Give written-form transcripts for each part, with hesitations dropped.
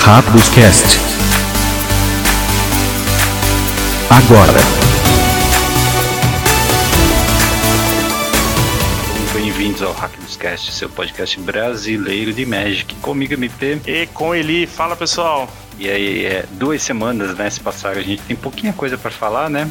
Rakduscast. Agora. Bem-vindos ao Rakduscast, seu podcast brasileiro de Magic. Comigo, MP. E com Eli. Fala, pessoal. E aí, 2 semanas, né, se passaram, a gente tem pouquinha coisa pra falar, né?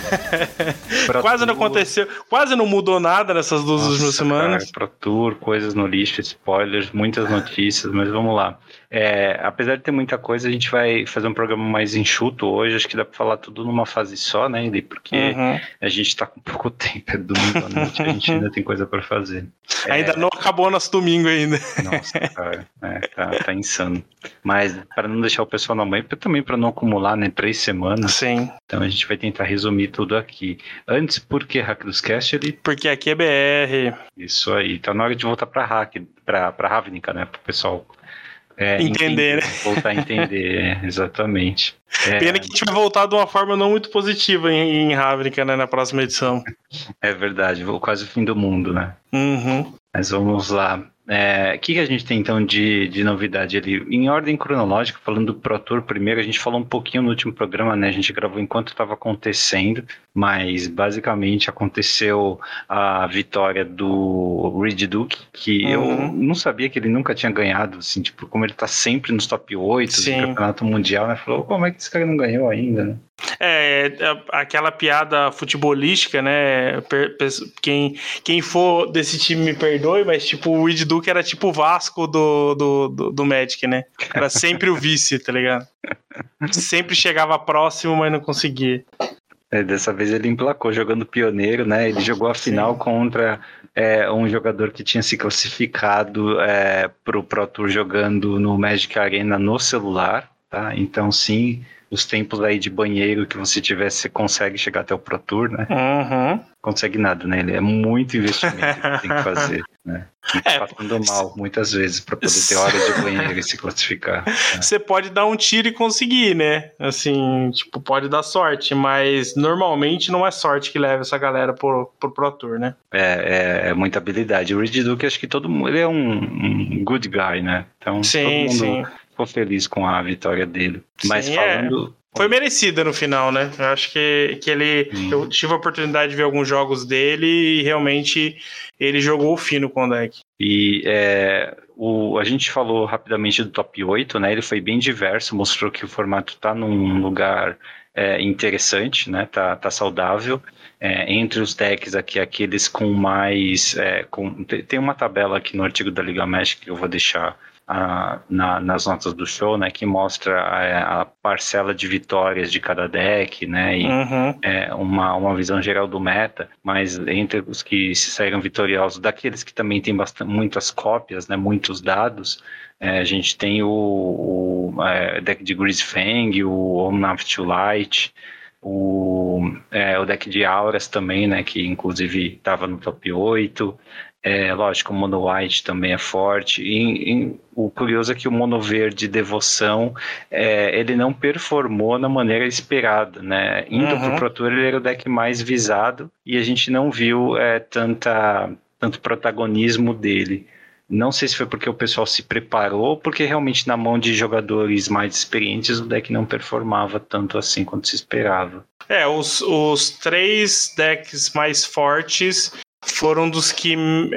Quase não aconteceu, quase não mudou nada nessas duas últimas semanas. Cara, Pro Tour, coisas no lixo, spoilers, muitas notícias, mas vamos lá. Apesar de ter muita coisa, a gente vai fazer um programa mais enxuto hoje, acho que dá pra falar tudo numa fase só, né, Eli? Porque a gente tá com pouco tempo, é domingo à noite, a gente ainda tem coisa pra fazer. Ainda não acabou nosso domingo ainda. Nossa, cara, tá insano. Mas para não deixar o pessoal na mãe, também para não acumular, né, 3 semanas. Sim. Então a gente vai tentar resumir tudo aqui. Antes, por que Rakduscast? Porque aqui é BR. Isso aí, tá na hora de voltar pra Ravnica, né, pro pessoal entender, né? Voltar a entender, exatamente. Pena que a gente vai voltar de uma forma não muito positiva em Ravnica, né, na próxima edição. É verdade, quase o fim do mundo, né? Uhum. Mas vamos lá. O que a gente tem então de novidade ali? Em ordem cronológica, falando do Pro Tour primeiro, a gente falou um pouquinho no último programa, né? A gente gravou enquanto estava acontecendo, mas basicamente aconteceu a vitória do Reed Duke, que eu não sabia que ele nunca tinha ganhado, assim, tipo, como ele tá sempre nos top 8 do campeonato mundial, né? Falou, como é que esse cara não ganhou ainda, né? Aquela piada futebolística, né? Quem for desse time me perdoe, mas tipo, o Reed Duke era tipo o Vasco do Magic, né? Era sempre o vice, tá ligado? Sempre chegava próximo, mas não conseguia. Dessa vez ele emplacou jogando pioneiro, né? Ele jogou a final contra um jogador que tinha se classificado pro Pro Tour jogando no Magic Arena no celular, tá? Então sim, os tempos aí de banheiro que você tiver, você consegue chegar até o Pro Tour, né? Consegue nada, né? Ele é muito investimento que tem que fazer, né? Passando mal muitas vezes para poder ter hora de banheiro e se classificar. Você pode dar um tiro e conseguir, né? Assim, tipo, pode dar sorte, mas normalmente não é sorte que leva essa galera pro Pro Tour, né? É muita habilidade. O Reed Duke, acho que todo mundo, ele é um good guy, né? Então todo mundo ficou feliz com a vitória dele. Mas falando... Foi merecida no final, né? Eu acho que ele... Eu tive a oportunidade de ver alguns jogos dele e realmente ele jogou fino com o deck. E a gente falou rapidamente do top 8, né? Ele foi bem diverso, mostrou que o formato tá num lugar interessante, né? Tá saudável. Entre os decks aqui, aqueles com mais... tem uma tabela aqui no artigo da Liga Magic que eu vou deixar nas notas do show, né, que mostra a parcela de vitórias de cada deck, né, e uma visão geral do meta, mas entre os que se saíram vitoriosos, daqueles que também tem muitas cópias, né, muitos dados, a gente tem o deck de Greasefang, o Omnath to Light, o deck de Auras também, né, que inclusive estava no top 8. Lógico, o Mono White também é forte. O curioso é que o Mono Verde Devoção, ele não performou da maneira esperada, né? Indo pro Pro Tour, ele era o deck mais visado e a gente não viu tanto protagonismo dele. Não sei se foi porque o pessoal se preparou ou porque realmente na mão de jogadores mais experientes o deck não performava tanto assim quanto se esperava. Os 3 decks mais fortes foram dos que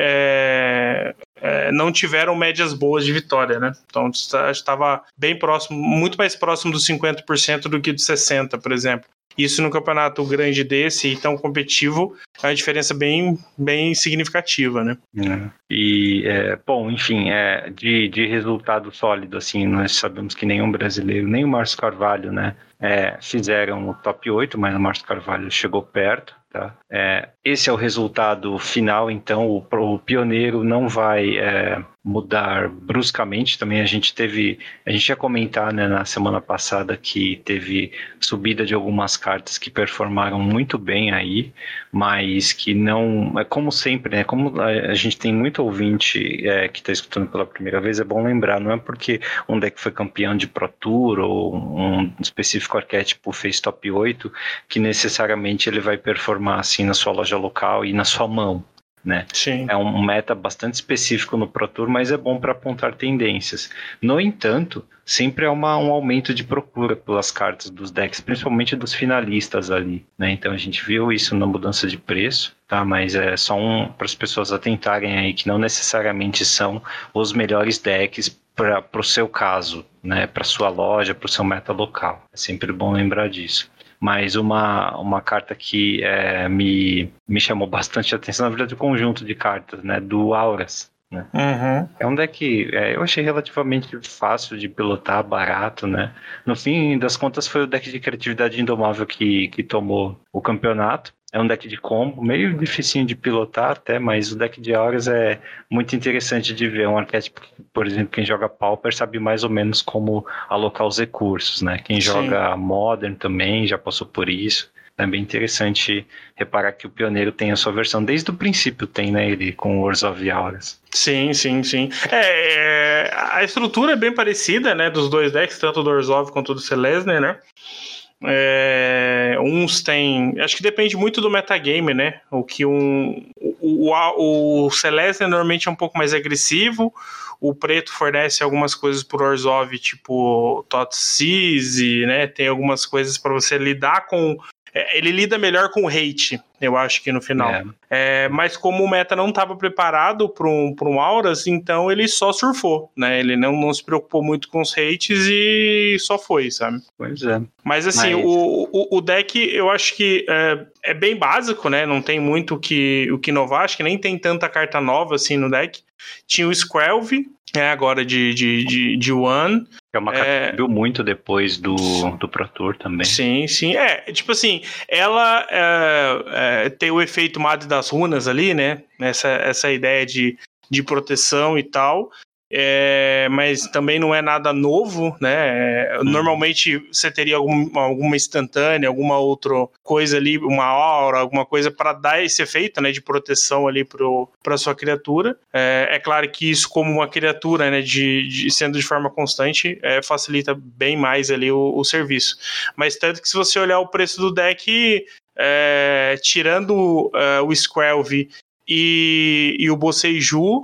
não tiveram médias boas de vitória, né? Então estava bem próximo, muito mais próximo dos 50% do que dos 60%, por exemplo. Isso no campeonato grande desse e tão competitivo é uma diferença bem, bem significativa, né? Bom, enfim, de resultado sólido, assim, nós sabemos que nenhum brasileiro, nem o Márcio Carvalho, né, fizeram o top 8, mas o Márcio Carvalho chegou perto. Tá? Esse é o resultado final, então o pioneiro não vai mudar bruscamente. Também a gente ia comentar, né, na semana passada que teve subida de algumas cartas que performaram muito bem aí, mas que não, como sempre, né, como a gente tem muito ouvinte que está escutando pela primeira vez, é bom lembrar, não é porque um deck foi campeão de Pro Tour ou um específico arquétipo fez top 8 que necessariamente ele vai performar assim na sua loja local e na sua mão. né? Sim. É um meta bastante específico no Pro Tour, mas é bom para apontar tendências. No entanto, sempre é um aumento de procura pelas cartas dos decks, principalmente dos finalistas ali, né? Então a gente viu isso na mudança de preço, tá? Mas é só para as pessoas atentarem aí que não necessariamente são os melhores decks para o seu caso, né? Para sua loja, para o seu meta local. É sempre bom lembrar disso. Mas uma carta que me chamou bastante atenção, na verdade, o conjunto de cartas, né, do Auras. Né? Uhum. É um deck eu achei relativamente fácil de pilotar, barato, né? No fim das contas, foi o deck de criatividade indomável que tomou o campeonato. É um deck de combo, meio dificinho de pilotar até, mas o deck de Auras é muito interessante de ver. Um arquétipo, por exemplo, quem joga Pauper sabe mais ou menos como alocar os recursos, né? Quem joga Modern também já passou por isso. É bem interessante reparar que o Pioneiro tem a sua versão, desde o princípio tem, né, ele com o Orzhov Auras. Sim. A estrutura é bem parecida, né, dos dois decks, tanto do Orzhov quanto do Selesnya, né? Uns tem... Acho que depende muito do metagame, né? O Selesnya normalmente é um pouco mais agressivo, o preto fornece algumas coisas pro Orzhov, tipo Thoughtseize, né? Tem algumas coisas para você lidar com... Ele lida melhor com o hate, eu acho que no final. Mas como o meta não estava preparado para um Auras, então ele só surfou, né? Ele não se preocupou muito com os hates e só foi, sabe? Pois é. Mas assim, o deck eu acho que é bem básico, né? Não tem muito o que inovar, acho que nem tem tanta carta nova assim no deck. Tinha o Squelv, agora de One. É uma carta que subiu muito depois do Pro Tour também. Sim. Tipo assim, ela tem o efeito Madre das Runas ali, né? Essa ideia de proteção e tal. Mas também não é nada novo, né? Normalmente você teria alguma instantânea, alguma outra coisa ali, uma aura, alguma coisa para dar esse efeito, né, de proteção ali para sua criatura. É claro que isso, como uma criatura, né, sendo de forma constante, facilita bem mais ali o serviço. Mas tanto que se você olhar o preço do deck, tirando o Squelv e o Boseiju,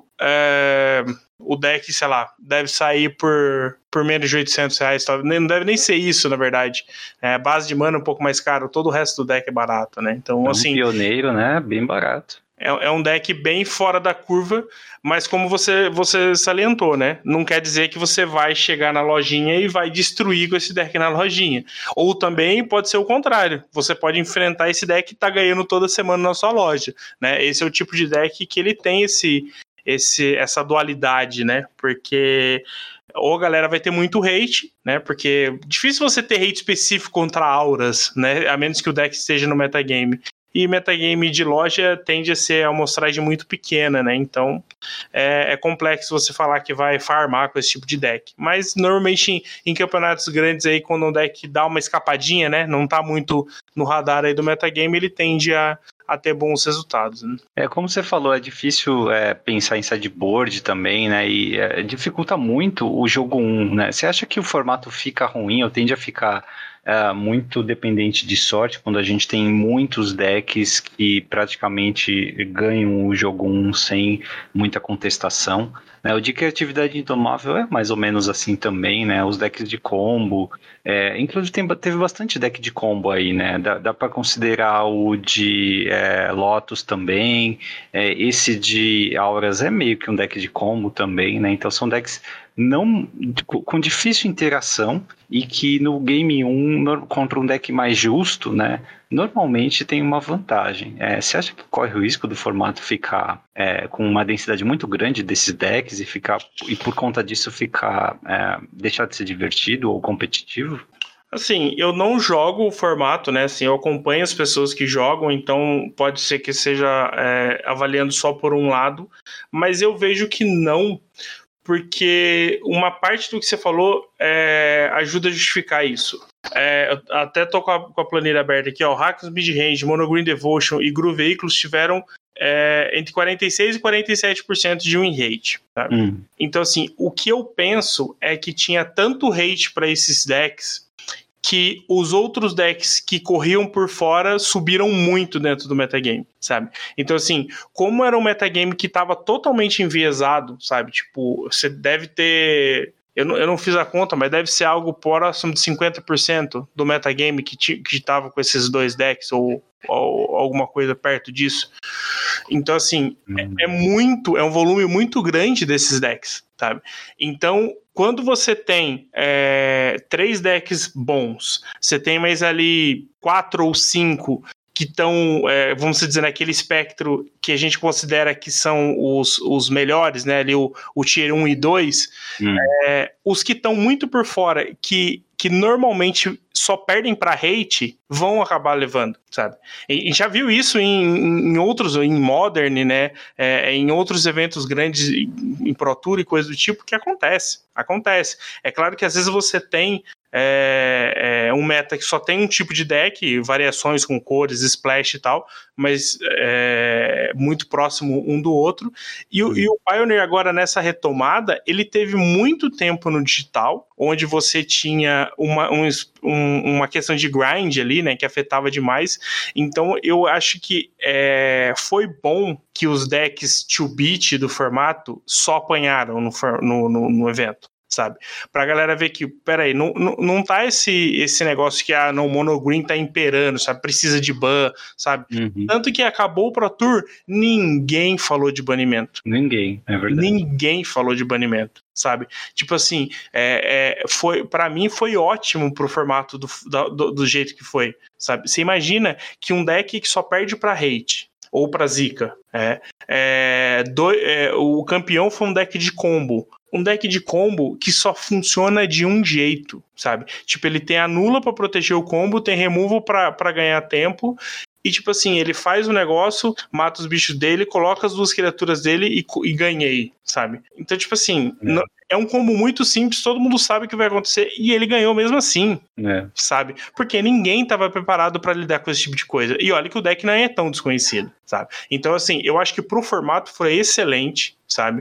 o deck, sei lá, deve sair por menos de R$800. Não deve nem ser isso, na verdade. A base de mana é um pouco mais caro, todo o resto do deck é barato, né? Então, assim... Pioneiro, né? Bem barato. É um deck bem fora da curva, mas como você salientou, né? Não quer dizer que você vai chegar na lojinha e vai destruir com esse deck na lojinha. Ou também pode ser o contrário. Você pode enfrentar esse deck e tá ganhando toda semana na sua loja, né? Esse é o tipo de deck que ele tem essa dualidade, né? Porque ou a galera vai ter muito hate, né? Porque é difícil você ter hate específico contra auras, né? A menos que o deck esteja no metagame. E metagame de loja tende a ser a amostragem muito pequena, né? Então é complexo você falar que vai farmar com esse tipo de deck. Mas normalmente em campeonatos grandes aí, quando o deck dá uma escapadinha, né? Não tá muito no radar aí do metagame, ele tende a ter bons resultados, né? Como você falou, é difícil pensar em sideboard também, né? E dificulta muito o jogo 1, né? Você acha que o formato fica ruim ou tende a ficar muito dependente de sorte quando a gente tem muitos decks que praticamente ganham o jogo 1 sem muita contestação, né? O de criatividade indomável é mais ou menos assim também, né? Os decks de combo, inclusive teve bastante deck de combo aí, né? Dá para considerar o de Lotus também, esse de Auras é meio que um deck de combo também, né? Então são decks com difícil interação e que no Game 1, contra um deck mais justo, né, normalmente tem uma vantagem. Você acha que corre o risco do formato ficar com uma densidade muito grande desses decks e por conta disso deixar de ser divertido ou competitivo? Assim, eu não jogo o formato, né? Assim, eu acompanho as pessoas que jogam, então pode ser que seja avaliando só por um lado, mas eu vejo que não, porque uma parte do que você falou ajuda a justificar isso. Eu até tô com a planilha aberta aqui, ó. Rakdos Midrange, Monogreen Devotion e Gru Veículos tiveram entre 46% e 47% de win rate. Tá? Então, assim, o que eu penso é que tinha tanto hate para esses decks que os outros decks que corriam por fora subiram muito dentro do metagame, sabe? Então, assim, como era um metagame que estava totalmente enviesado, sabe? Tipo, você deve ter... Eu não fiz a conta, mas deve ser algo próximo de 50% do metagame que estava com esses dois decks, ou alguma coisa perto disso. Então, assim, é um volume muito grande desses decks, sabe? Então, quando você tem 3 decks bons, você tem mais ali 4 ou 5 que estão, vamos dizer, naquele espectro que a gente considera que são os melhores, né? Ali o Tier 1 e 2, os que estão muito por fora, que normalmente só perdem para hate, vão acabar levando, sabe? E já viu isso em outros, em Modern, né? Em outros eventos grandes, em Pro Tour e coisa do tipo, que acontece. É claro que às vezes você tem um meta que só tem um tipo de deck, variações com cores, splash e tal, mas muito próximo um do outro. E o Pioneer agora nessa retomada, ele teve muito tempo no digital, onde você tinha uma questão de grind ali, né, que afetava demais. Então eu acho que foi bom que os decks 2-bit do formato só apanharam no evento, sabe? Pra galera ver que, peraí, não tá esse negócio que o monogreen tá imperando, sabe? Precisa de ban, sabe? Tanto que acabou o Pro Tour, ninguém falou de banimento. Ninguém, é verdade. Ninguém falou de banimento, sabe? Tipo assim, pra mim foi ótimo pro formato do jeito que foi, sabe? Você imagina que um deck que só perde pra hate ou pra Zika, o campeão foi um deck de combo. Um deck de combo que só funciona de um jeito, sabe? Tipo, ele tem anula pra proteger o combo, tem removal pra ganhar tempo, e tipo assim, ele faz o negócio, mata os bichos dele, coloca as 2 criaturas dele e ganhei, sabe? Então, tipo assim, é um combo muito simples, todo mundo sabe o que vai acontecer, e ele ganhou mesmo assim, sabe? Porque ninguém estava preparado para lidar com esse tipo de coisa. E olha que o deck não é tão desconhecido, sabe? Então, assim, eu acho que pro formato foi excelente, sabe?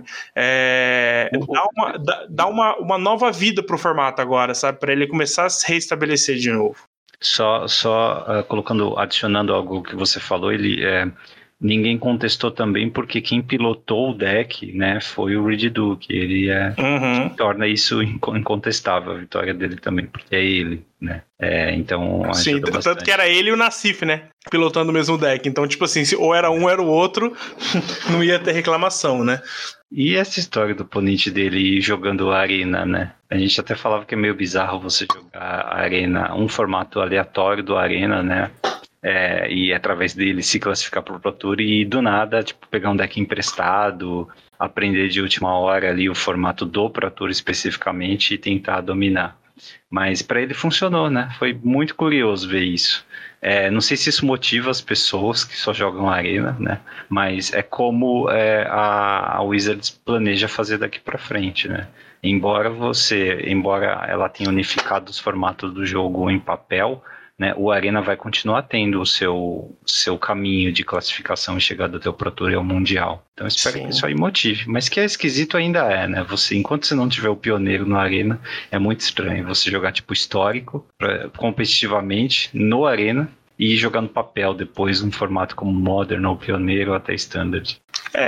Dá uma nova vida pro formato agora, sabe? Para ele começar a se reestabelecer de novo. Só adicionando algo que você falou, ninguém contestou também, porque quem pilotou o deck, né, foi o Reed Duke. Ele torna isso incontestável, a vitória dele também, porque é ele, né? Então, sim, tanto que era ele e o Nassif, né? Pilotando o mesmo deck. Então, tipo assim, se ou era um ou era o outro, não ia ter reclamação, né? E essa história do oponente dele jogando a Arena, né? A gente até falava que é meio bizarro você jogar a Arena, um formato aleatório do Arena, né? E através dele se classificar pro Pro Tour e do nada, tipo, pegar um deck emprestado, aprender de última hora ali o formato do Pro Tour especificamente e tentar dominar. Mas para ele funcionou, né? Foi muito curioso ver isso. Não sei se isso motiva as pessoas que só jogam Arena, né? Mas é como a Wizards planeja fazer daqui para frente, né? Embora ela tenha unificado os formatos do jogo em papel, né, o Arena vai continuar tendo o seu caminho de classificação e chegada até o Pro Tour e ao Mundial. Então espero que isso aí motive. Mas que é esquisito ainda né? Enquanto você não tiver o pioneiro no Arena, é muito estranho você jogar tipo histórico, competitivamente, no Arena, e jogar no papel depois um formato como Modern ou Pioneiro ou até Standard.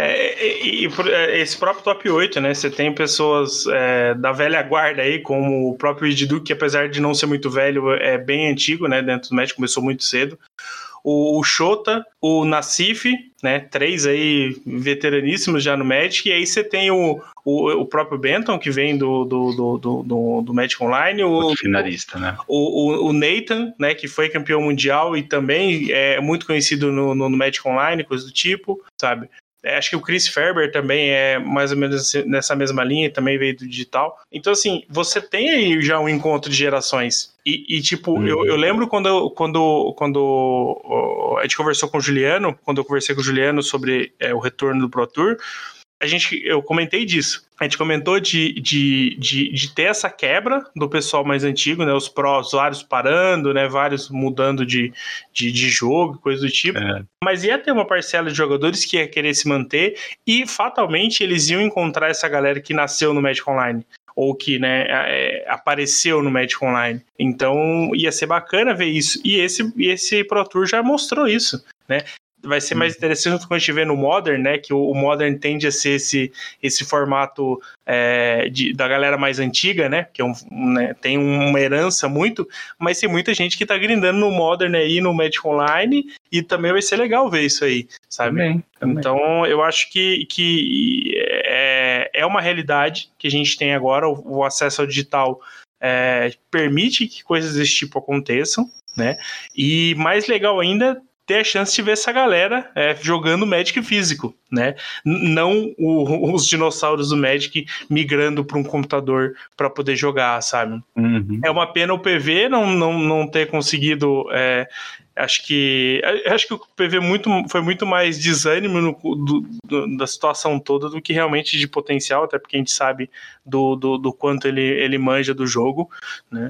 Esse próprio top 8, né? Você tem pessoas da velha guarda aí, como o próprio Reed Duke, que apesar de não ser muito velho, é bem antigo, né? Dentro do Magic, começou muito cedo. O Shota, o Nassif, né? 3 aí veteraníssimos já no Magic. E aí você tem o próprio Benton, que vem do Magic Online. O finalista, né? O Nathan, né? Que foi campeão mundial e também é muito conhecido no Magic Online, coisa do tipo, sabe? Acho que o Chris Ferber também é mais ou menos nessa mesma linha, também veio do digital. Então, assim, você tem aí já um encontro de gerações. E tipo, eu lembro quando a gente conversou com o Juliano, quando eu conversei com o Juliano sobre o retorno do Pro Tour, eu comentei disso. A gente comentou de ter essa quebra do pessoal mais antigo, né? Os vários parando, né? Vários mudando de jogo, coisa do tipo. Mas ia ter uma parcela de jogadores que ia querer se manter e fatalmente eles iam encontrar essa galera que nasceu no Magic Online ou que, né, apareceu no Magic Online. Então ia ser bacana ver isso. E esse Pro Tour já mostrou isso, né? Vai ser mais interessante quando a gente vê no Modern, né? Que o Modern tende a ser esse formato da galera mais antiga, né? Que né, tem uma herança muito, mas tem muita gente que tá grindando no Modern aí, no Magic Online, e também vai ser legal ver isso aí, sabe? Também. Então, eu acho que é uma realidade que a gente tem agora, o acesso ao digital permite que coisas desse tipo aconteçam, né? E mais legal ainda, ter a chance de ver essa galera jogando Magic físico, né? Não os dinossauros do Magic migrando para um computador para poder jogar, sabe? Uhum. É uma pena o PV não ter conseguido. Acho que o PV foi muito mais desânimo da situação toda do que realmente de potencial, até porque a gente sabe do quanto ele manja do jogo, né?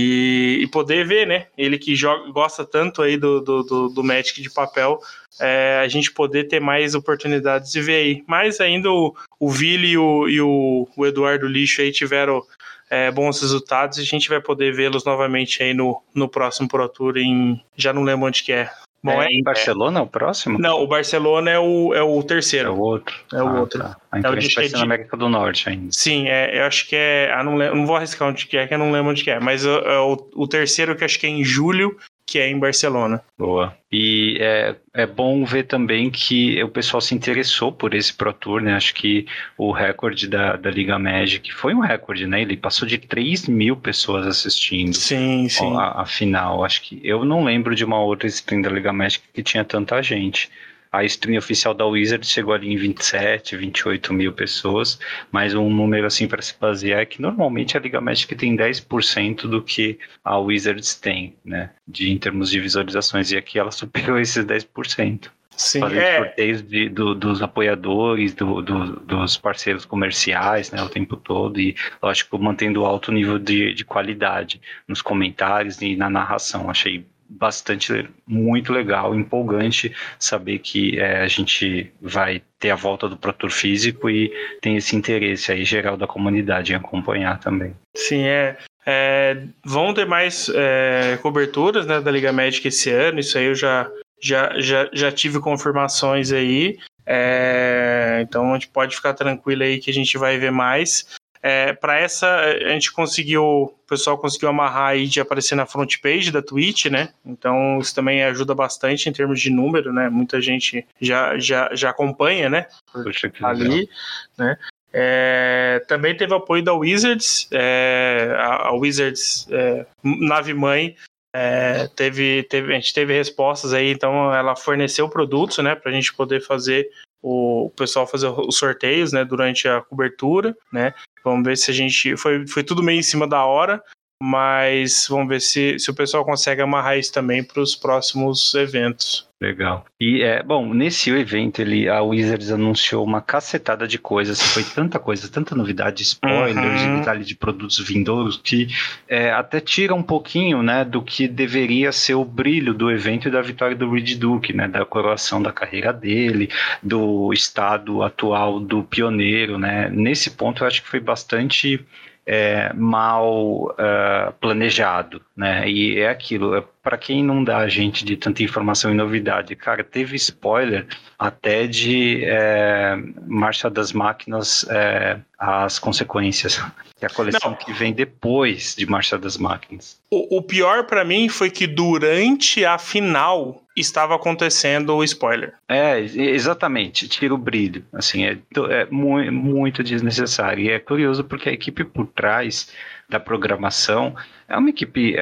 E poder ver, né? Ele que gosta tanto aí do Magic de papel, a gente poder ter mais oportunidades de ver aí. Mas ainda o Vili e o Eduardo Lixo aí tiveram bons resultados e a gente vai poder vê-los novamente aí no próximo Pro Tour já não lembro onde que é. Bom, em Barcelona o próximo? Não, o Barcelona é o terceiro. É o outro. O outro. Tá. Então vai ser na América do Norte ainda. Sim, eu acho que não vou arriscar onde que eu não lembro onde que é, mas o terceiro que acho que é em julho, que é em Barcelona. Boa. E é bom ver também que o pessoal se interessou por esse Pro Tour, né? Acho que o recorde da Liga Magic foi um recorde, né? Ele passou de 3.000 pessoas assistindo. Sim. A final. Acho que eu não lembro de uma outra stream da Liga Magic que tinha tanta gente. A stream oficial da Wizards chegou ali em 27, 28 mil pessoas, mas um número assim para se basear é que normalmente a Liga Magic tem 10% do que a Wizards tem, né, em termos de visualizações, e aqui ela superou esses 10%. Sim, fazendo sorteios dos apoiadores, dos parceiros comerciais, né, o tempo todo, e lógico, mantendo alto nível de qualidade nos comentários e na narração. Achei muito legal, empolgante saber que a gente vai ter a volta do Pro Tour físico e tem esse interesse aí geral da comunidade em acompanhar também. Sim, vão ter mais coberturas, né, da Liga Magic esse ano, isso aí eu já tive confirmações aí, então a gente pode ficar tranquilo aí que a gente vai ver mais. Para essa, o pessoal conseguiu amarrar aí de aparecer na front page da Twitch, né? Então isso também ajuda bastante em termos de número, né? Muita gente já acompanha, né? Poxa, que ali, legal. né? Também teve apoio da Wizards, a Wizards nave-mãe. A gente teve respostas aí, então ela forneceu produtos, né? Para a gente poder fazer o pessoal fazer os sorteios, né, durante a cobertura, né? Vamos ver se a gente... Foi tudo meio em cima da hora, mas vamos ver se o pessoal consegue amarrar isso também para os próximos eventos. Legal. E, nesse evento a Wizards anunciou uma cacetada de coisas, foi tanta coisa, tanta novidade, spoilers e detalhes de produtos vindouros que até tira um pouquinho, né, do que deveria ser o brilho do evento e da vitória do Reed Duke, né, da coroação da carreira dele, do estado atual do pioneiro, né. Nesse ponto eu acho que foi bastante mal planejado, né? E é aquilo, para quem não dá a gente de tanta informação e novidade, cara, teve spoiler até de Marcha das Máquinas, as consequências, que é a coleção que vem depois de Marcha das Máquinas. O pior para mim foi que durante a final estava acontecendo o spoiler. Exatamente, tira o brilho, assim, é muito desnecessário, e é curioso porque a equipe por trás da programação é uma equipe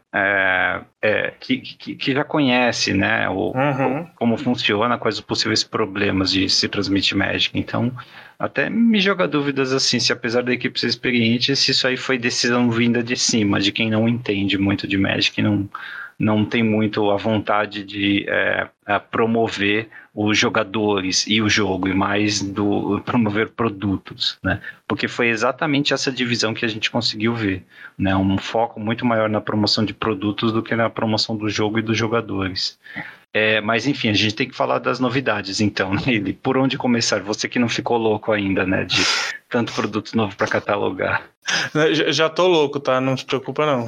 que já conhece, né, como funciona, quais os possíveis problemas de se transmitir Magic. Então, até me joga dúvidas assim, se apesar da equipe ser experiente, se isso aí foi decisão vinda de cima, de quem não entende muito de Magic e não tem muito a vontade de promover os jogadores e o jogo, e mais promover produtos, né? Porque foi exatamente essa divisão que a gente conseguiu ver, né? Um foco muito maior na promoção de produtos do que na promoção do jogo e dos jogadores. Mas enfim, a gente tem que falar das novidades, então, né? Por onde começar? Você que não ficou louco ainda, né? De tanto produto novo para catalogar. Já tô louco, tá? Não se preocupa, não.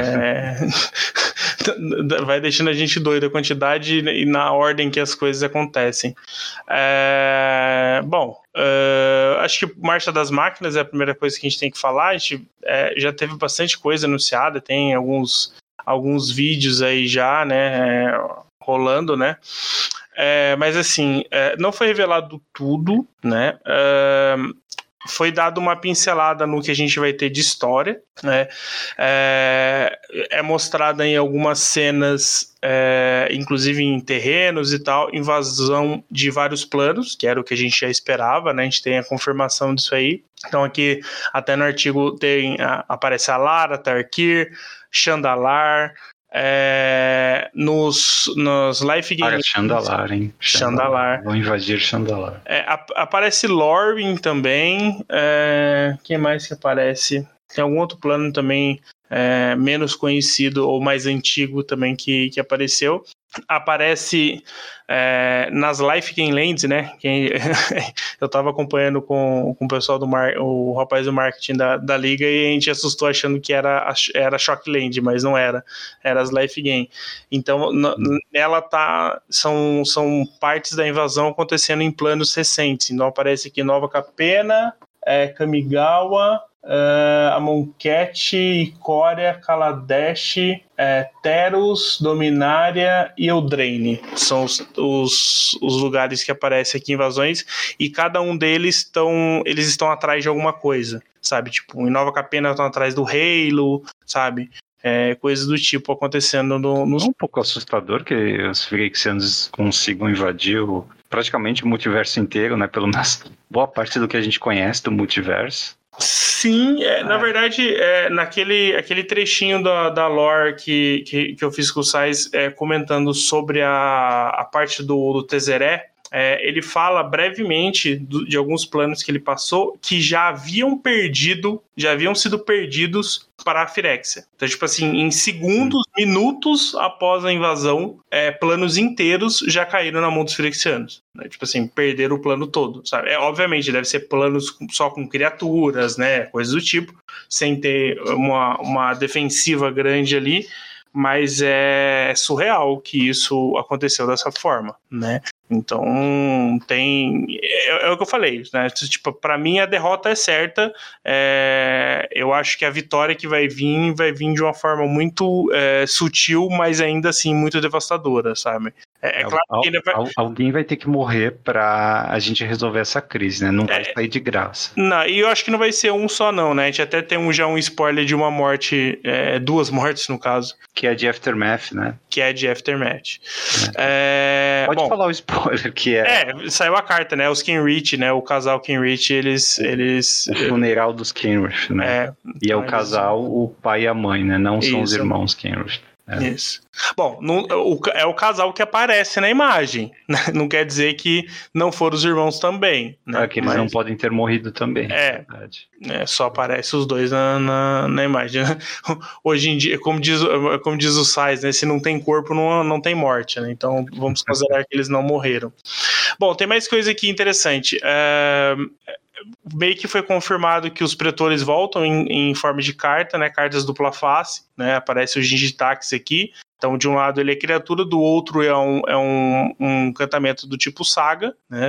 Vai deixando a gente doido a quantidade e na ordem que as coisas acontecem. Acho que Marcha das Máquinas é a primeira coisa que a gente tem que falar. A gente já teve bastante coisa anunciada, tem alguns vídeos aí já, né? Rolando, né? Mas assim, não foi revelado tudo, né? Foi dado uma pincelada no que a gente vai ter de história, né? É mostrada em algumas cenas, inclusive em terrenos e tal, invasão de vários planos, que era o que a gente já esperava, né? A gente tem a confirmação disso aí. Então aqui, até no artigo, aparece a Lara, Tarkir, Shandalar. Nos Life Games. Shandalar, hein? Shandalar. Vão invadir Shandalar. Aparece Lorwyn também. Quem mais que aparece? Tem algum outro plano também menos conhecido ou mais antigo também que apareceu. Aparece nas Life Game Lands, né? Eu tava acompanhando com o pessoal o rapaz do marketing da liga, e a gente assustou achando que era Shockland, mas não era. Era as Life Game. Então, ela são partes da invasão acontecendo em planos recentes. Então, aparece aqui Nova Capena, Kamigawa, Amonkhet, Ikoria, Kaladesh, Teros, Dominária e Eldraine. São os lugares que aparecem aqui em invasões, e cada um deles eles estão atrás de alguma coisa, sabe? Tipo, em Nova Capena estão atrás do Halo, sabe? Coisas do tipo acontecendo no... É um pouco assustador que os Phyrexianos consigam invadir praticamente o multiverso inteiro, né? Pelo menos boa parte do que a gente conhece do multiverso. Sim, na verdade, aquele trechinho da lore que eu fiz com o Sais comentando sobre a parte do Tezzeret, ele fala brevemente de alguns planos que ele passou que já haviam sido perdidos para a Phyrexia. Então, tipo assim, em segundos, minutos após a invasão, planos inteiros já caíram na mão dos Phyrexianos. Né? Tipo assim, perderam o plano todo, sabe? Obviamente, deve ser planos só com criaturas, né? Coisas do tipo, sem ter uma defensiva grande ali, mas é surreal que isso aconteceu dessa forma, né? Então, é o que eu falei, né? Tipo, para mim a derrota é certa. Eu acho que a vitória que vai vir de uma forma muito sutil, mas ainda assim muito devastadora, sabe? Claro que alguém vai ter que morrer pra a gente resolver essa crise, né? Não vai sair de graça. Não, e eu acho que não vai ser um só, não, né? A gente até tem já um spoiler de uma morte, 2 mortes no caso. Que é de Aftermath, né? Que é de Aftermath. Pode falar o spoiler que é. Saiu a carta, né? Os Kenrith, né? O casal Kenrith, eles... O funeral dos Kenrith, né? E é o casal, o pai e a mãe, né? Não são os irmãos Kenrith. Isso. Bom, é o casal que aparece na imagem. Não quer dizer que não foram os irmãos também. Né? Que eles não podem ter morrido também. Verdade. Só aparece os dois na imagem. Hoje em dia, como diz o Sais, né? Se não tem corpo, não tem morte. Né? Então vamos considerar que eles não morreram. Bom, tem mais coisa aqui interessante. Meio que foi confirmado que os pretores voltam em forma de carta, né? Cartas dupla face, né? Aparece o Jin-Gitaxias aqui. Então, de um lado ele é criatura, do outro é um encantamento do tipo saga, né?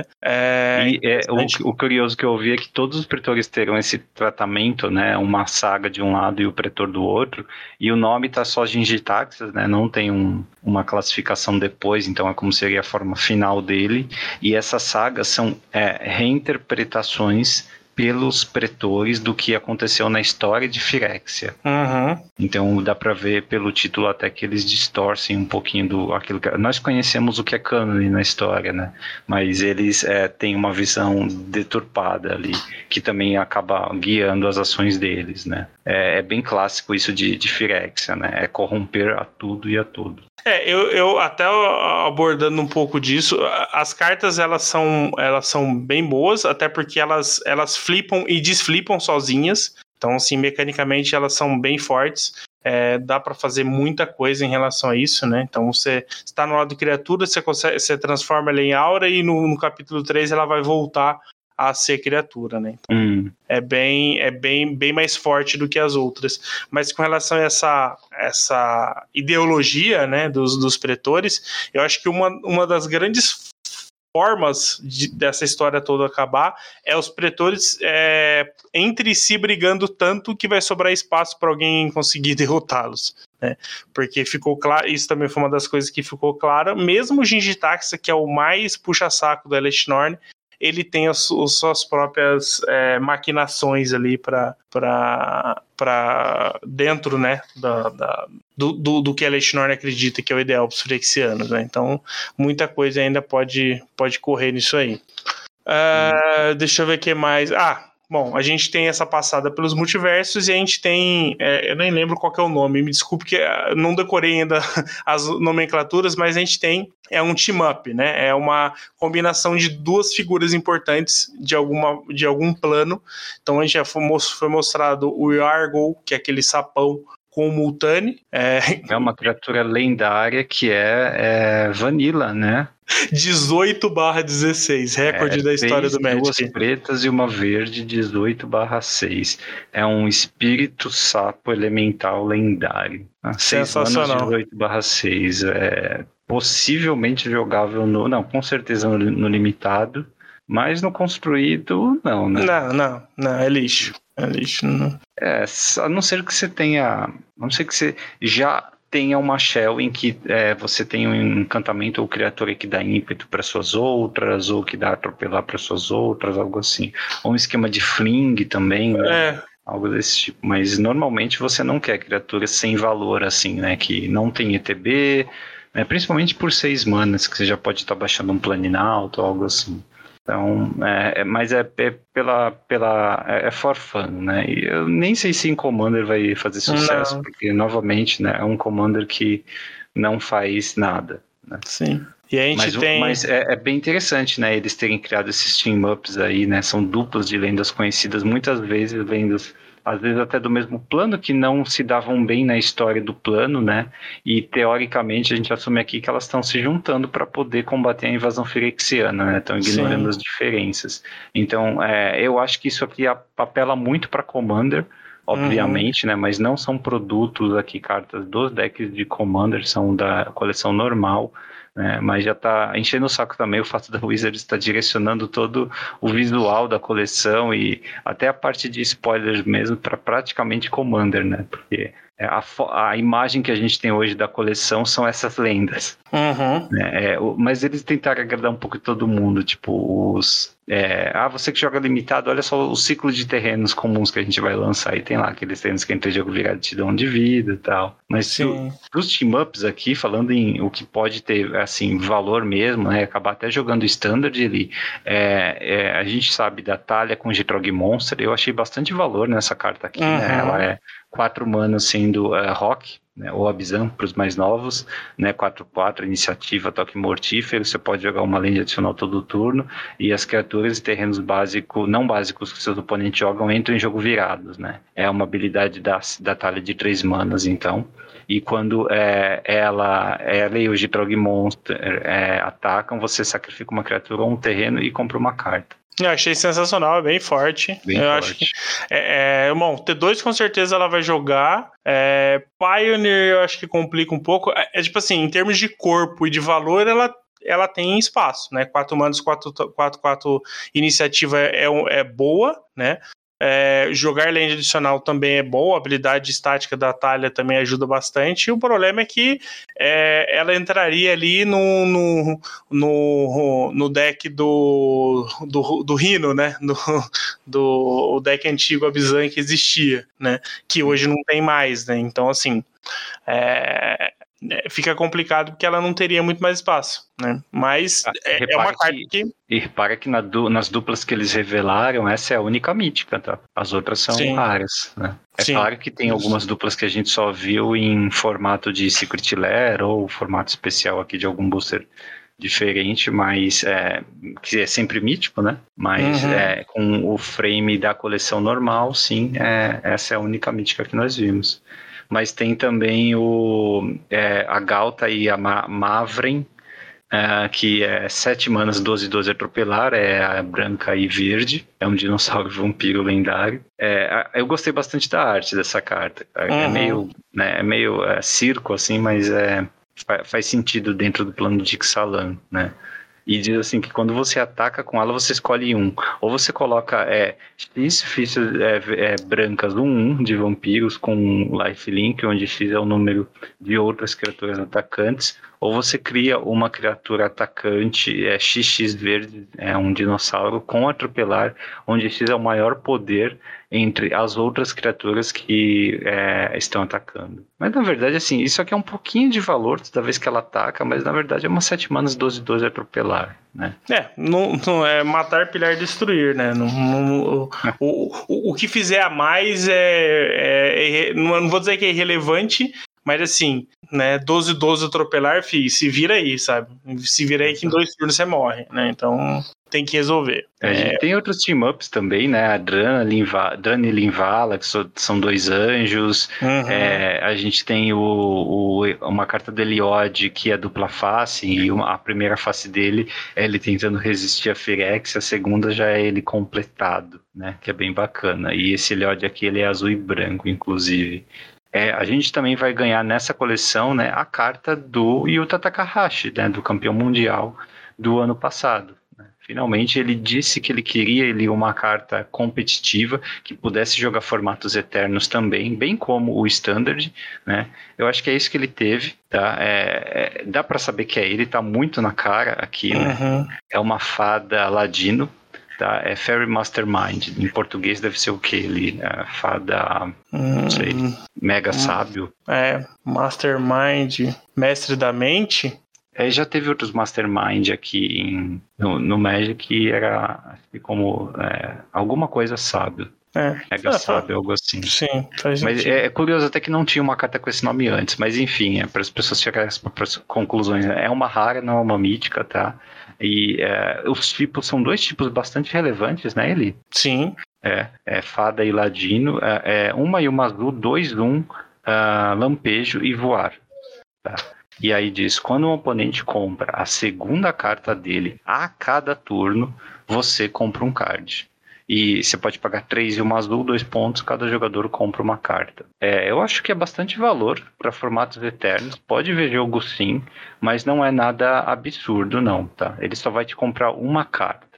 O curioso que eu ouvi é que todos os pretores terão esse tratamento, né? Uma saga de um lado e o pretor do outro, e o nome tá só Jin-Gitaxias, né? Não tem uma classificação depois, então é como seria a forma final dele, e essas sagas são reinterpretações pelos pretores do que aconteceu na história de Phyrexia. Então dá pra ver pelo título até que eles distorcem um pouquinho do aquilo que nós conhecemos o que é cânone na história, né? Mas eles têm uma visão deturpada ali, que também acaba guiando as ações deles, né? É bem clássico isso de Phyrexia, né? É corromper a tudo e a tudo. Eu até abordando um pouco disso, as cartas elas são bem boas, até porque elas flipam e desflipam sozinhas, então assim, mecanicamente elas são bem fortes, dá para fazer muita coisa em relação a isso, né? Então você está no lado de criatura, você transforma ela em aura e no capítulo 3 ela vai voltar a ser criatura, né? Então, é bem mais forte do que as outras. Mas com relação a essa ideologia, né, dos pretores, eu acho que uma das grandes formas dessa história toda acabar é os pretores entre si brigando tanto que vai sobrar espaço para alguém conseguir derrotá-los. Né? Porque ficou claro, isso também foi uma das coisas que ficou clara, mesmo o Jin-Gitaxias, que é o mais puxa-saco do Elesh Norn, ele tem as suas próprias maquinações ali para dentro, né, do que a Elesh Norn acredita que é o ideal para os Phyrexianos, né? Então muita coisa ainda pode correr nisso aí. Deixa eu ver o que mais. Bom, a gente tem essa passada pelos multiversos e a gente tem, eu nem lembro qual que é o nome, me desculpe que eu não decorei ainda as nomenclaturas, mas a gente tem, um team-up, né? É uma combinação de duas figuras importantes de algum plano. Então a gente já foi mostrado o Yargol, que é aquele sapão com o Multani. É uma criatura lendária que é Vanilla, né? 18/16, recorde da história do Magic. 2 pretas e uma verde, 18/6. É um espírito sapo elemental lendário. 6 manas, 18/6. Possivelmente jogável com certeza no limitado, mas no construído, não, né? Não, é lixo. É lixo, não. A não ser que você tenha... A não ser que você já tenha uma shell em que você tem um encantamento ou criatura que dá ímpeto para suas outras, ou que dá atropelar para suas outras, algo assim. Ou um esquema de fling também, né? Algo desse tipo. Mas normalmente você não quer criaturas sem valor, assim, né? Que não tem ETB, né? Principalmente por 6 manas, que você já pode estar baixando um Planinauta ou algo assim. Então, mas é for fun, né? E eu nem sei se em Commander vai fazer sucesso, porque, novamente, né, é um Commander que não faz nada. Né? Sim. E a gente mas é bem interessante, né? Eles terem criado esses team-ups aí, né? São duplas de lendas conhecidas, muitas vezes lendas, às vezes até do mesmo plano, que não se davam bem na história do plano, né? E teoricamente a gente assume aqui que elas estão se juntando para poder combater a invasão phyrexiana, né? Estão ignorando as diferenças. Então, eu acho que isso aqui apela muito para Commander, obviamente, né? Mas não são produtos aqui, cartas dos decks de Commander, são da coleção normal. Mas já está enchendo o saco também o fato da Wizards estar direcionando todo o visual da coleção e até a parte de spoilers mesmo para praticamente Commander, né? Porque a imagem que a gente tem hoje da coleção são essas lendas. Mas eles tentaram agradar um pouco todo mundo, tipo você que joga limitado, olha só o ciclo de terrenos comuns que a gente vai lançar, e tem lá aqueles terrenos que entra jogo virado te dão de vida e tal. Mas dos team-ups aqui, falando em o que pode ter assim, valor mesmo, né, acabar até jogando standard ali, a gente sabe da Thalia com Gitrog Monster, eu achei bastante valor nessa carta aqui, né? Ela é 4 manas sendo rock, né, ou Abzan para os mais novos, né, 4/4, iniciativa, toque mortífero, você pode jogar uma lente adicional todo turno, e as criaturas e terrenos não básicos que seus oponentes jogam entram em jogo virados, né? É uma habilidade da Thalia de 3 manas, então, e quando ela e o Gitrog Monster atacam, você sacrifica uma criatura ou um terreno e compra uma carta. Eu achei sensacional, é bem forte. Acho que bom, T2 com certeza ela vai jogar. Pioneer eu acho que complica um pouco. Tipo assim, em termos de corpo e de valor, ela tem espaço, né? 4 manas, 4/4 iniciativa é boa, né? Jogar land adicional também é bom, a habilidade estática da Thalia também ajuda bastante. E o problema é que ela entraria ali no deck do Rhino, né? Do deck antigo Abzan que existia, né? Que hoje não tem mais, né? Então, assim, fica complicado porque ela não teria muito mais espaço, né? Mas é uma carta que... E repara que nas duplas que eles revelaram, essa é a única mítica, tá? As outras são raras, né? Claro que tem algumas duplas que a gente só viu em formato de Secret Lair ou formato especial aqui de algum booster diferente, mas que é sempre mítico, né? Mas com o frame da coleção normal, sim, essa é a única mítica que nós vimos. Mas tem também a Ghalta e a Mavren, que é 7 manas, 12/12 atropelar, é a branca e verde, é um dinossauro vampiro lendário. Eu gostei bastante da arte dessa carta. É meio circo, assim, mas faz sentido dentro do plano de Ixalan, né? E diz assim que quando você ataca com ela, você escolhe um. Ou você coloca X fichas brancas, 1/1 de vampiros com lifelink, onde X é o número de outras criaturas atacantes. Ou você cria uma criatura atacante, XX verde, um dinossauro com atropelar, onde X é o maior poder entre as outras criaturas que estão atacando. Mas na verdade, assim, isso aqui é um pouquinho de valor toda vez que ela ataca, mas na verdade é uma 7 manas 12/12 atropelar, né? Não é matar, pilhar e destruir, né? O que fizer a mais não vou dizer que é irrelevante, mas assim, né, 12/12 atropelar, se vira aí, sabe? Se vira aí que em 2 turnos você morre, né? Então tem que resolver. A gente tem outros team-ups também, né? A Dran e Linvala, que são 2 anjos. A gente tem uma carta do Eliod, que é dupla face, e a primeira face dele é ele tentando resistir a Firex, a segunda já é ele completado, né? Que é bem bacana. E esse Eliod aqui, ele é azul e branco, inclusive. A gente também vai ganhar nessa coleção, né, a carta do Yuta Takahashi, né, do campeão mundial do ano passado. Finalmente ele disse que ele queria uma carta competitiva que pudesse jogar formatos eternos também, bem como o Standard, né? Eu acho que é isso que ele teve, tá? Dá para saber que ele, tá muito na cara aqui, né? É uma fada ladino. Tá? É Fairy Mastermind. Em português deve ser o que? Fada, não sei, mega sábio. Mastermind, mestre da mente. Já teve outros Mastermind aqui no Magic que era como alguma coisa sábio. Mega sábio, algo assim. Sim, faz mas sentido. É curioso até que não tinha uma carta com esse nome antes, mas enfim, para as pessoas chegarem às conclusões. É uma rara, não é uma mítica, tá? E os tipos são 2 tipos bastante relevantes, né, Eli? Sim. Fada e ladino. Uma e uma azul, 2/1, lampejo e voar. Tá? E aí diz, quando um oponente compra a segunda carta dele a cada turno, você compra um card. E você pode pagar 3 e uma azul, 2 pontos, cada jogador compra uma carta. Eu acho que é bastante valor para formatos eternos. Pode ver jogo sim, mas não é nada absurdo não, tá? Ele só vai te comprar uma carta.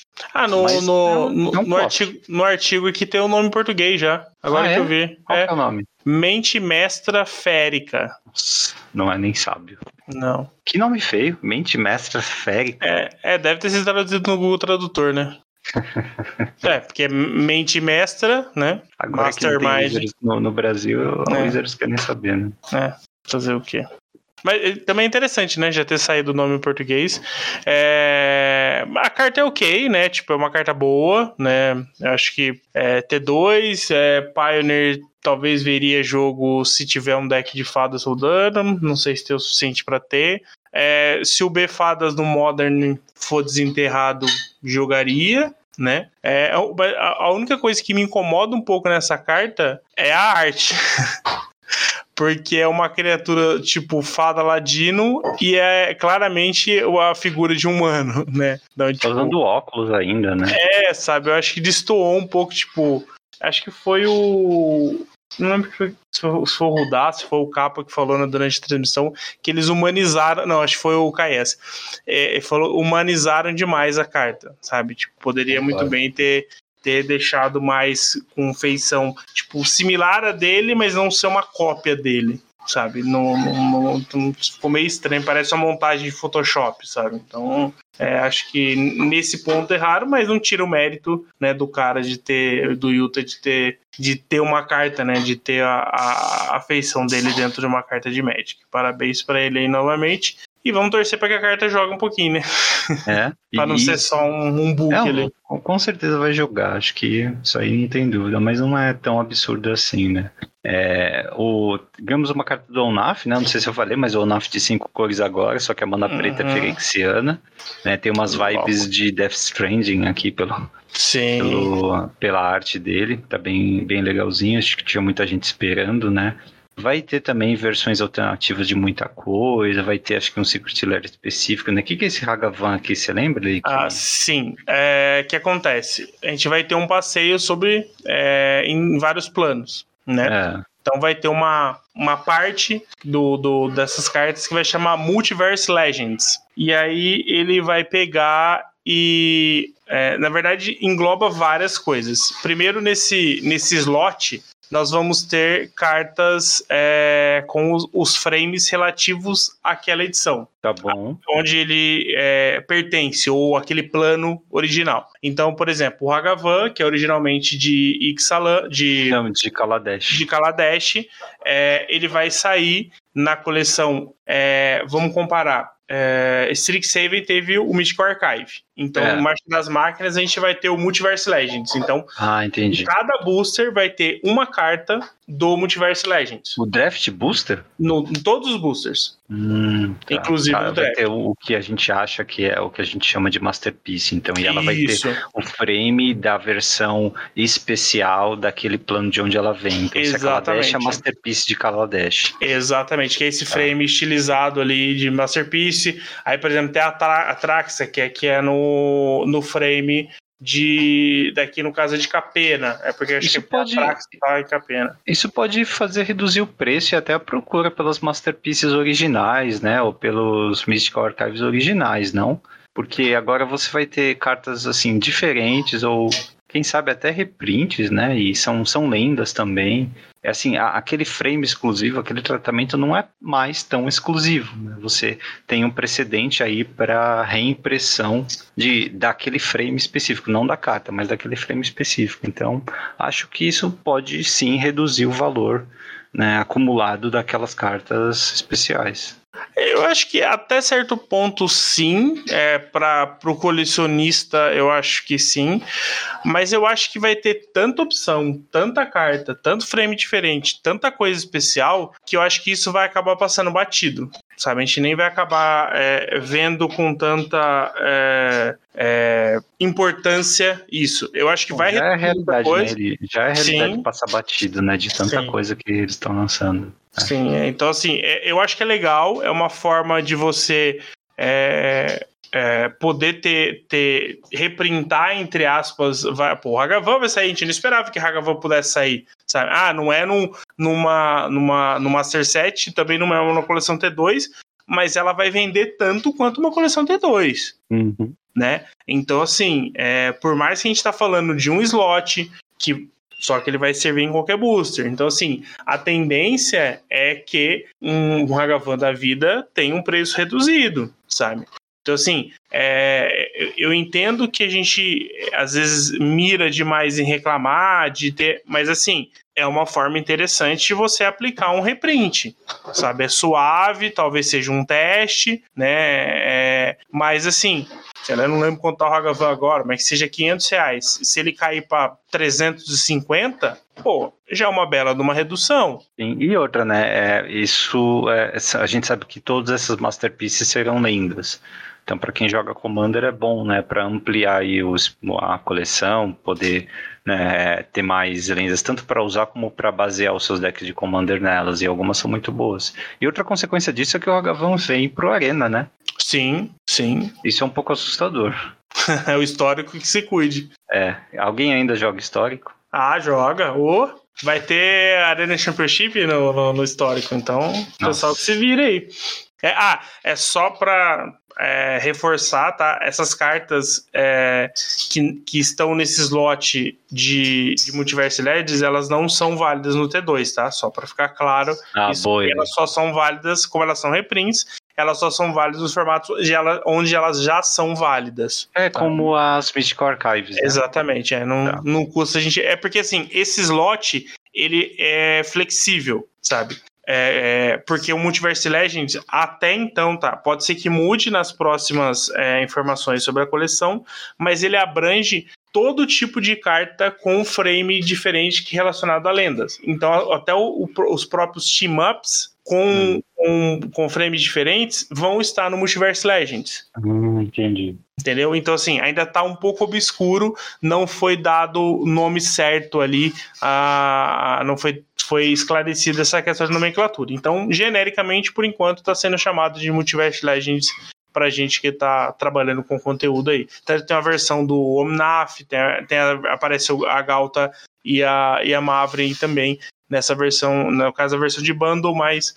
No artigo aqui tem o nome em português já. Agora que eu vi. Qual é o nome? Mente Mestra Férica. Não é nem sábio. Não. Que nome feio. Mente Mestra Férica. Deve ter sido traduzido no Google Tradutor, né? Porque é mente mestra, né? Agora Mastermind. Que no Brasil, a Wizards quer nem saber, né? Fazer o quê? Mas também é interessante, né? Já ter saído o nome em português. A carta é ok, né? Tipo, é uma carta boa, né? Eu acho que T2, Pioneer talvez veria jogo se tiver um deck de fadas rodando. Não sei se tem o suficiente pra ter. Se o B Fadas no Modern for desenterrado, jogaria, né? A única coisa que me incomoda um pouco nessa carta é a arte. Porque é uma criatura tipo fada ladino e é claramente a figura de um humano, né? Então, tá usando óculos ainda, né? Sabe? Eu acho que destoou um pouco, tipo... Acho que foi o... Não lembro se foi o Rudá, se foi o Capa que falou durante a transmissão, que eles humanizaram... Não, acho que foi o KS. Falou, humanizaram demais a carta, sabe? Tipo, poderia muito bem ter ter deixado mais com feição, tipo, similar a dele, mas não ser uma cópia dele, sabe? Não ficou meio estranho, parece uma montagem de Photoshop, sabe? Então, acho que nesse ponto é raro, mas não tira o mérito, né, do cara do Yuta de ter uma carta, né, de ter a feição dele dentro de uma carta de Magic. Parabéns pra ele aí novamente. E vamos torcer para que a carta jogue um pouquinho, né? Para não ser só um bug ali. Com certeza vai jogar, acho que isso aí não tem dúvida, mas não é tão absurdo assim, né? Ganhamos uma carta do Onaf, né? Não sei se eu falei, mas o Onaf de 5 cores agora, só que a mana preta é Phyrexiana, né? Tem umas vibes de Death Stranding aqui pela arte dele, tá bem, bem legalzinho, acho que tinha muita gente esperando, né? Vai ter também versões alternativas de muita coisa, vai ter acho que um Secret Lair específico, né? O que é esse Hagavan aqui, você lembra? Sim. O que acontece? A gente vai ter um passeio em vários planos, né? Então vai ter uma parte dessas cartas que vai chamar Multiverse Legends. E aí ele vai pegar e, na verdade, engloba várias coisas. Primeiro, nesse slot, nós vamos ter cartas com os frames relativos àquela edição. Tá bom. Onde ele pertence, ou aquele plano original. Então, por exemplo, o Hagavan, que é originalmente de Ixalan, de Kaladesh. De Kaladesh, ele vai sair na coleção. Vamos comparar. Strixhaven teve o Mythical Archive. Então, no Marcha das Máquinas, a gente vai ter o Multiverse Legends. Então, entendi. Cada booster vai ter uma carta do Multiverse Legends. O Draft Booster? Em todos os boosters. Inclusive no Draft. Vai ter o que a gente acha que é o que a gente chama de Masterpiece. Então, e ela vai ter o frame da versão especial daquele plano de onde ela vem. Então, se a Kaladesh é a Masterpiece de Kaladesh. Exatamente, que é esse frame estilizado ali de Masterpiece. Aí, por exemplo, tem a Traxa, que é no frame daqui no caso é de Capena, porque acho que a Traxa tá em Capena. Isso pode fazer reduzir o preço e até a procura pelas Masterpieces originais, né, ou pelos Mystical Archives originais, não? Porque agora você vai ter cartas assim diferentes ou quem sabe até reprints, né, e são lendas também. Assim, aquele frame exclusivo, aquele tratamento não é mais tão exclusivo, né? Você tem um precedente aí para reimpressão daquele frame específico, não da carta, mas daquele frame específico. Então, acho que isso pode sim reduzir o valor, né, acumulado daquelas cartas especiais. Eu acho que até certo ponto sim, para o colecionista eu acho que sim, mas eu acho que vai ter tanta opção, tanta carta, tanto frame diferente, tanta coisa especial, que eu acho que isso vai acabar passando batido, sabe? A gente nem vai acabar vendo com tanta importância isso. Eu acho que vai... Já é a realidade, coisa. Né? Já é a realidade passar batido, né? De tanta coisa que eles estão lançando. Sim, então assim, eu acho que é legal, é uma forma de você poder reprintar, entre aspas, o Hagavan vai sair, a gente não esperava que Hagavan pudesse sair, sabe? Não é numa Master Set, também não é uma coleção T2, mas ela vai vender tanto quanto uma coleção T2, né? Então assim, por mais que a gente tá falando de um slot só que ele vai servir em qualquer booster. Então, assim, a tendência é que um Hagavan da vida tenha um preço reduzido, sabe? Então, assim, eu entendo que a gente, às vezes, mira demais em reclamar, mas, assim, é uma forma interessante de você aplicar um reprint, sabe? É suave, talvez seja um teste, né? Mas, assim... Eu não lembro quanto tá o Hagavan agora, mas que seja R$500. Se ele cair para 350, já é uma bela de uma redução. Sim, e outra, né? A gente sabe que todas essas Masterpieces serão lendas. Então, para quem joga Commander é bom, né? Para ampliar aí a coleção, poder, né, ter mais lendas, tanto para usar como para basear os seus decks de Commander nelas. E algumas são muito boas. E outra consequência disso é que o Hagavan vem pro Arena, né? Sim. Isso é um pouco assustador. É o histórico que se cuide. Alguém ainda joga histórico? Joga. Vai ter Arena Championship no histórico, então o pessoal que se vira aí. É só pra reforçar, tá? Essas cartas que estão nesse slot de Multiverse Legends, elas não são válidas no T2, tá? Só para ficar claro. Elas só são válidas, como elas são reprints, elas só são válidas nos formatos onde elas já são válidas. Como as Mythical Archives. Né? Exatamente, não custa a gente... É porque, assim, esse slot, ele é flexível, sabe? Porque o Multiverse Legends, até então, tá? Pode ser que mude nas próximas informações sobre a coleção, mas ele abrange todo tipo de carta com frame diferente que relacionado a lendas. Então, até os próprios team-ups com frames diferentes vão estar no Multiverse Legends. Entendi. Entendeu? Então, assim, ainda tá um pouco obscuro, não foi dado o nome certo ali, não foi esclarecida essa questão de nomenclatura. Então, genericamente, por enquanto, está sendo chamado de Multiverse Legends pra gente que tá trabalhando com conteúdo aí. Então, tem uma versão do Omnath, aparece a Ghalta e a Mavren também nessa versão, no caso a versão de bundle, mas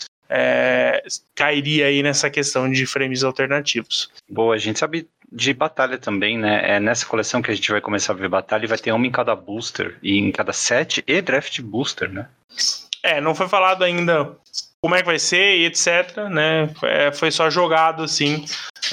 cairia aí nessa questão de frames alternativos. Boa, a gente sabe de batalha também, né? Nessa coleção que a gente vai começar a ver batalha, e vai ter uma em cada booster, e em cada set e draft booster, né? Não foi falado ainda como é que vai ser e etc, né? Foi só jogado, assim,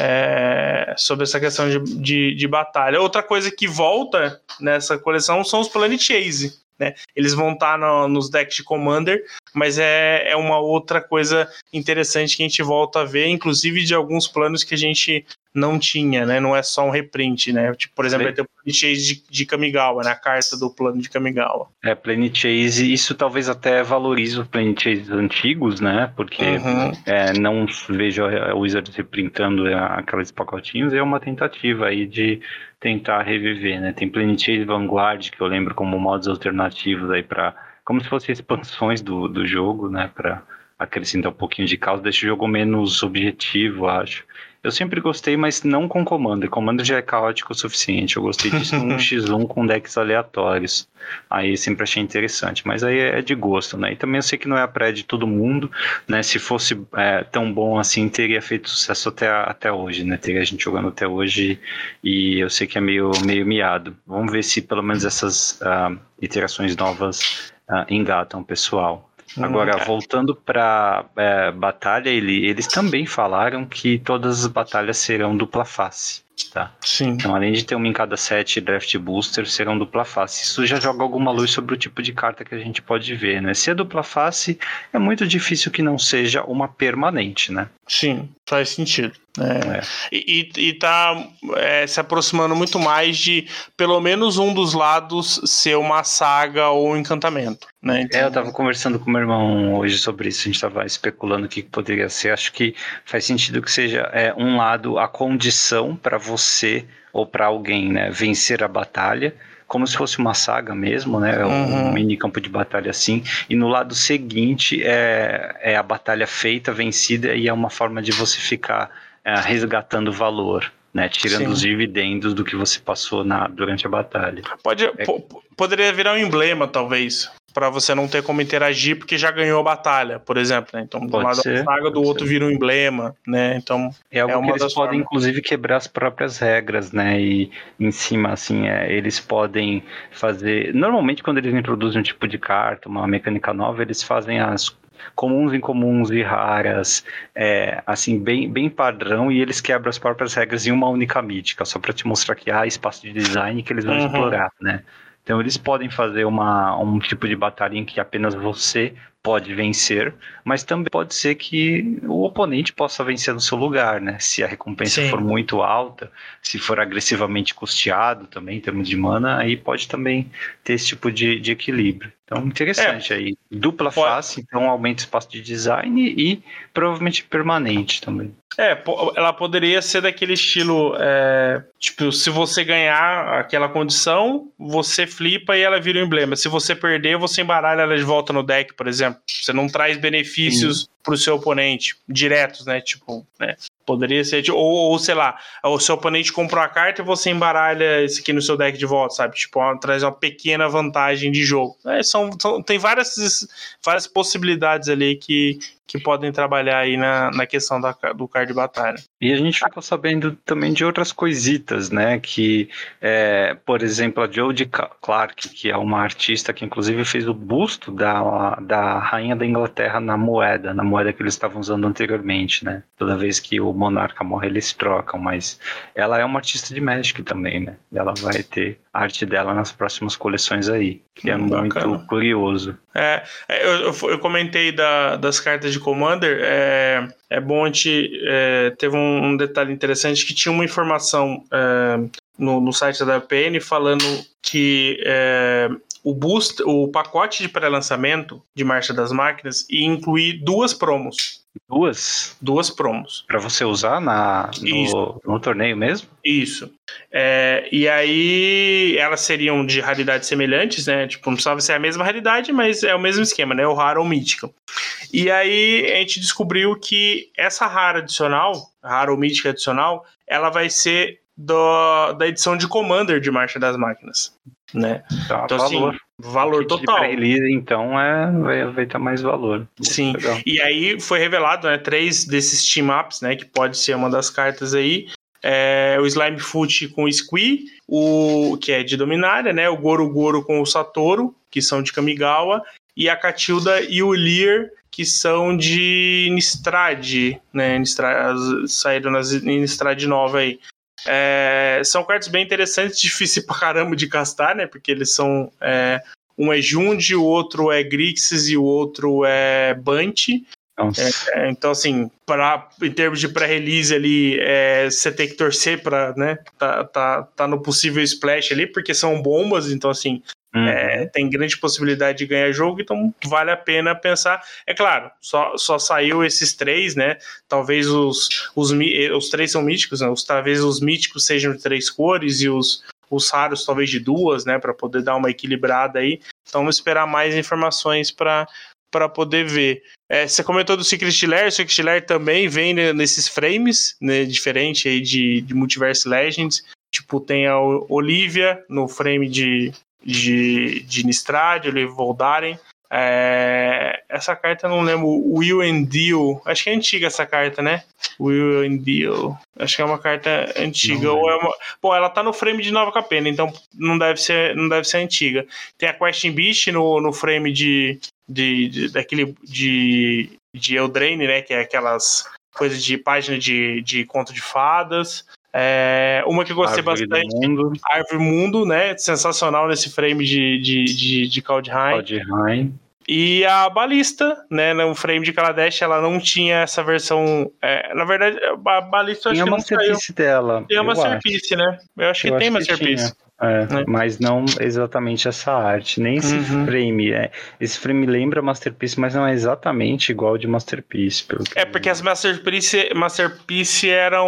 sobre essa questão de batalha. Outra coisa que volta nessa coleção são os Planet Chase, né? Eles vão estar nos decks de Commander, mas é uma outra coisa interessante que a gente volta a ver, inclusive de alguns planos que a gente não tinha, né? Não é só um reprint, né? Tipo, por exemplo, vai ter o Planet Chase de Kamigawa, né? A carta do plano de Kamigawa. Planet Chase, isso talvez até valorize os Planet Chases antigos, né? Porque não vejo a Wizards reprintando aqueles pacotinhos, é uma tentativa aí de tentar reviver, né? Tem Planet Chase Vanguard, que eu lembro como modos alternativos aí como se fossem expansões do jogo, né? Para acrescentar um pouquinho de caos, deixa o jogo menos objetivo, acho. Eu sempre gostei, mas não com Commander. Commander já é caótico o suficiente. Eu gostei disso num X1 com decks aleatórios. Aí sempre achei interessante. Mas aí é de gosto, né? E também eu sei que não é a praia de todo mundo, né? Se fosse tão bom assim, teria feito sucesso até hoje, né? Teria gente jogando até hoje e eu sei que é meio miado. Vamos ver se pelo menos essas iterações novas engatam o pessoal. Agora, voltando para batalha, eles também falaram que todas as batalhas serão dupla face, tá? Sim. Então, além de ter uma em cada set draft booster, serão dupla face. Isso já joga alguma luz sobre o tipo de carta que a gente pode ver, né? Se é dupla face, é muito difícil que não seja uma permanente, né? Sim, faz sentido. E tá se aproximando muito mais de pelo menos um dos lados ser uma saga ou um encantamento, né? Então... eu tava conversando com meu irmão hoje sobre isso, a gente tava especulando o que poderia ser. Acho que faz sentido que seja um lado a condição para você ou para alguém, né, vencer a batalha, como se fosse uma saga mesmo, né? Um mini campo de batalha assim. E no lado seguinte é a batalha feita, vencida, e é uma forma de você ficar resgatando valor, né? Tirando os dividendos do que você passou durante a batalha. Poderia virar um emblema, talvez, para você não ter como interagir, porque já ganhou a batalha, por exemplo, né? Então, do lado da saga, do outro vira um emblema, né? Então, algo uma que eles podem, inclusive, quebrar as próprias regras, né? E em cima, assim, eles podem fazer... Normalmente, quando eles introduzem um tipo de carta, uma mecânica nova, eles fazem as comuns, incomuns e raras, assim, bem padrão, e eles quebram as próprias regras em uma única mítica, só para te mostrar que há espaço de design que eles vão explorar, né? Então eles podem fazer um tipo de batalha em que apenas você pode vencer, mas também pode ser que o oponente possa vencer no seu lugar, né? Se a recompensa for muito alta, se for agressivamente custeado também, em termos de mana, aí pode também ter esse tipo de equilíbrio. Então, interessante aí. Dupla face, então aumenta o espaço de design e provavelmente permanente também. Ela poderia ser daquele estilo, tipo, se você ganhar aquela condição, você flipa e ela vira um emblema. Se você perder, você embaralha ela de volta no deck, por exemplo. Você não traz benefícios pro seu oponente diretos, né? Tipo, né? Poderia ser, ou sei lá, o seu oponente comprou a carta e você embaralha esse aqui no seu deck de volta, sabe? Tipo, traz uma pequena vantagem de jogo. Tem várias possibilidades ali que que podem trabalhar aí na questão do card de batalha. E a gente ficou sabendo também de outras coisitas, né? Que, por exemplo, a Jodie Clark, que é uma artista que inclusive fez o busto da Rainha da Inglaterra na moeda que eles estavam usando anteriormente, né? Toda vez que o monarca morre, eles trocam, mas ela é uma artista de Magic também, né? Ela vai ter a arte dela nas próximas coleções aí, que é Bacana. muito curioso. Eu comentei das cartas de Commander, é bom a gente... teve um detalhe interessante que tinha uma informação no site da WPN falando que o pacote de pré-lançamento de Marcha das Máquinas ia incluir 2 promos. Duas promos. Para você usar no torneio mesmo? Isso. E aí elas seriam de raridades semelhantes, né? Tipo, não precisava ser a mesma raridade, mas é o mesmo esquema, né? O raro ou mítico. E aí a gente descobriu que essa rara ou mítica adicional, ela vai ser da edição de Commander de Marcha das Máquinas, né? Então assim, valor total. De release, então vai ter mais valor. Sim. Legal. E aí foi revelado, né, 3 desses team-ups, né, que pode ser uma das cartas aí. O Slime Foot com o Squee, que é de Dominária, né? O Goro com o Satoru, que são de Kamigawa, e a Catilda e o Lear, que são de Nistrad, né? Saíram em Nistrad nova aí. São cartas bem interessantes, difícil pra caramba de castar, né? Porque eles são... um é Jund, o outro é Grixis e o outro é Bunt. Então, assim, em termos de pré-release ali, você tem que torcer pra, né? Tá no possível splash ali, porque são bombas, então, assim, tem grande possibilidade de ganhar jogo, então vale a pena pensar. É claro, só saiu esses 3, né? Talvez os 3 são míticos, né? Talvez os míticos sejam de 3 cores e os raros talvez de 2, né? Para poder dar uma equilibrada aí. Então, vamos esperar mais informações para poder ver. Você comentou do Secret Lair. O Secret Lair também vem nesses frames, né, diferente aí de Multiverse Legends. Tipo, tem a Olivia no frame de Nistrad, Olivia Voldaren. Essa carta eu não lembro. Will and Deal. Acho que é antiga essa carta, né? Will and Deal. Acho que é uma carta antiga. Bom, ela tá no frame de Nova Capena, então não deve ser antiga. Tem a Question Beast no frame daquele de Eldraine, né? Que é aquelas coisas de página de conto de fadas. Uma que eu gostei bastante, Árvore Mundo, né? Sensacional nesse frame de Kaldheim. E a Balista, né? No frame de Kaladesh, ela não tinha essa versão. Na verdade, a Balista tinha acho que não saiu. Dela. Tem a Masterpiece, né? Eu acho que tem Masterpiece. Mas não exatamente essa arte, nem esse frame. Esse frame lembra Masterpiece, mas não é exatamente igual de Masterpiece. Porque as Masterpiece eram.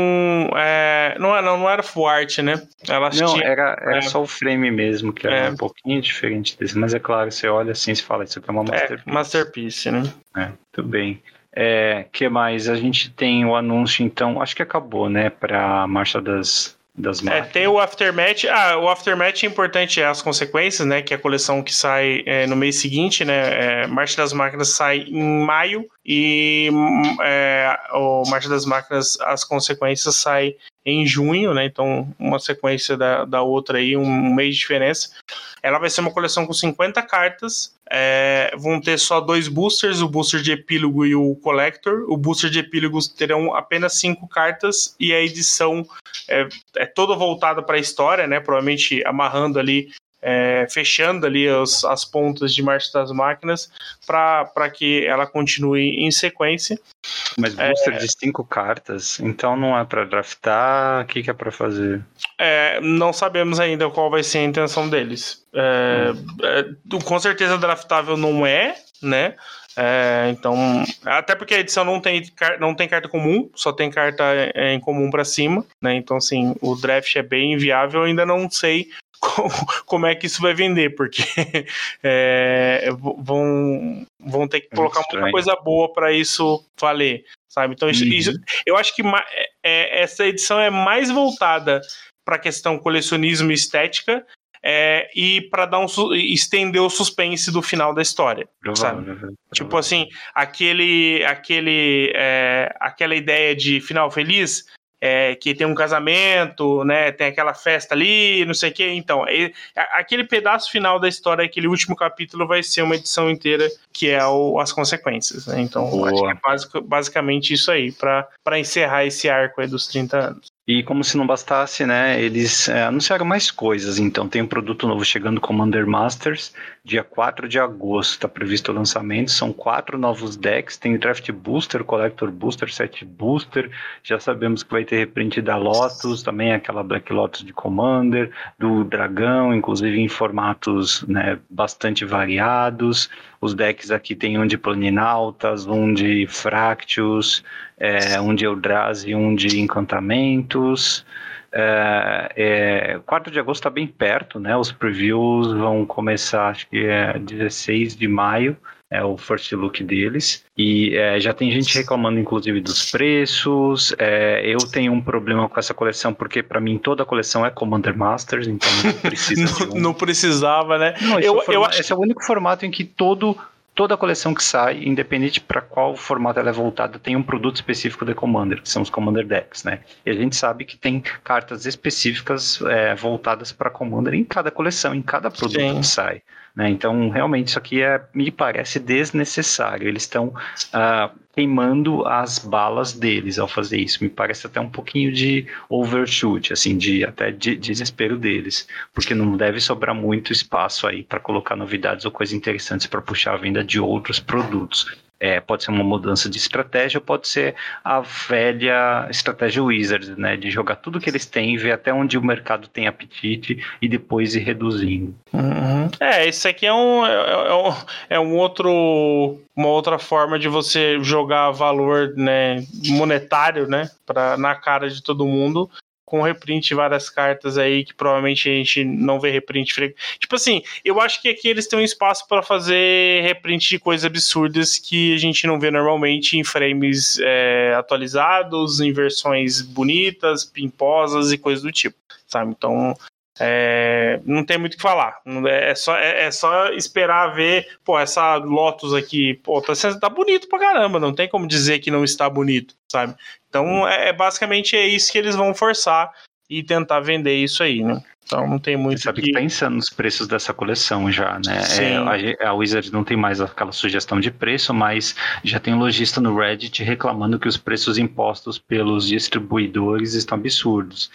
Não era full art, né? Era só o frame mesmo, que era um pouquinho diferente desse. Mas é claro, você olha assim e fala, isso aqui é uma Masterpiece. Masterpiece, né? Tudo bem. Que mais? A gente tem o anúncio, então, acho que acabou, né? Para a Marcha das Máquinas. Tem o Aftermath. O Aftermath é importante, as consequências, né? Que é a coleção que sai no mês seguinte, né? Marcha das Máquinas sai em maio e o Marcha das Máquinas, as consequências sai em junho, né? Então, uma sequência da outra aí, um mês de diferença. Ela vai ser uma coleção com 50 cartas. Vão ter só 2 boosters, o booster de epílogo e o collector. O booster de epílogos terão apenas 5 cartas e a edição é toda voltada para a história, né? Provavelmente amarrando ali, fechando ali as pontas de Marcha das Máquinas para que ela continue em sequência. Mas booster de 5 cartas, então não é para draftar, o que é para fazer? Não sabemos ainda qual vai ser a intenção deles. Com certeza draftável não é, né? Então, até porque a edição não tem carta comum, só tem carta em comum para cima, né? Então, assim, o draft é bem inviável. Eu ainda não sei como é que isso vai vender, porque vão ter que colocar muita coisa boa para isso valer, sabe? Então, isso, eu acho que essa edição é mais voltada para a questão colecionismo e estética. e para estender o suspense do final da história, sabe? Tipo assim, aquela ideia de final feliz, que tem um casamento, né? Tem aquela festa ali, não sei o que. Então, aquele pedaço final da história, aquele último capítulo, vai ser uma edição inteira, que é as consequências, né? Então, acho que é basicamente isso aí, para encerrar esse arco aí dos 30 anos. E como se não bastasse, né, eles anunciaram mais coisas. Então tem um produto novo chegando, Commander Masters, dia 4 de agosto, está previsto o lançamento. São 4 novos decks, tem Draft Booster, Collector Booster, Set Booster. Já sabemos que vai ter reprint da Lotus, também aquela Black Lotus de Commander, do Dragão, inclusive em formatos, né, bastante variados. Os decks aqui tem um de Planinautas, um de Fractus, um de Eldrazi e um de Encantamentos. 4 de agosto está bem perto, né? Os previews vão começar, acho que é 16 de maio, é o first look deles. E já tem gente reclamando, inclusive, dos preços. Eu tenho um problema com essa coleção, porque para mim toda a coleção é Commander Masters, então não precisa de um... Não precisava, né? Não, esse é o único formato em que toda a coleção que sai, independente para qual formato ela é voltada, tem um produto específico de Commander, que são os Commander Decks, né? E a gente sabe que tem cartas específicas voltadas para Commander em cada coleção, em cada produto que sai, né? Então, realmente, isso aqui me parece desnecessário. Eles estão queimando as balas deles ao fazer isso. Me parece até um pouquinho de overshoot, assim, até de desespero deles, porque não deve sobrar muito espaço aí para colocar novidades ou coisas interessantes para puxar a venda de outros produtos. Pode ser uma mudança de estratégia, pode ser a velha estratégia Wizards, né, de jogar tudo que eles têm, ver até onde o mercado tem apetite e depois ir reduzindo. Uhum. Isso aqui é uma outra forma de você jogar valor, né, monetário, né, na cara de todo mundo, com reprint de várias cartas aí que provavelmente a gente não vê reprint. Tipo assim, eu acho que aqui eles têm um espaço para fazer reprint de coisas absurdas que a gente não vê normalmente em frames atualizados, em versões bonitas, pimposas e coisas do tipo, sabe? Então, não tem muito o que falar. É só esperar ver, essa Lotus aqui, tá bonito pra caramba, não tem como dizer que não está bonito, sabe? Então, basicamente isso que eles vão forçar e tentar vender isso aí, né? Então, não tem muito. Você sabe que tá insano os preços dessa coleção já, né? A Wizard não tem mais aquela sugestão de preço, mas já tem um lojista no Reddit reclamando que os preços impostos pelos distribuidores estão absurdos.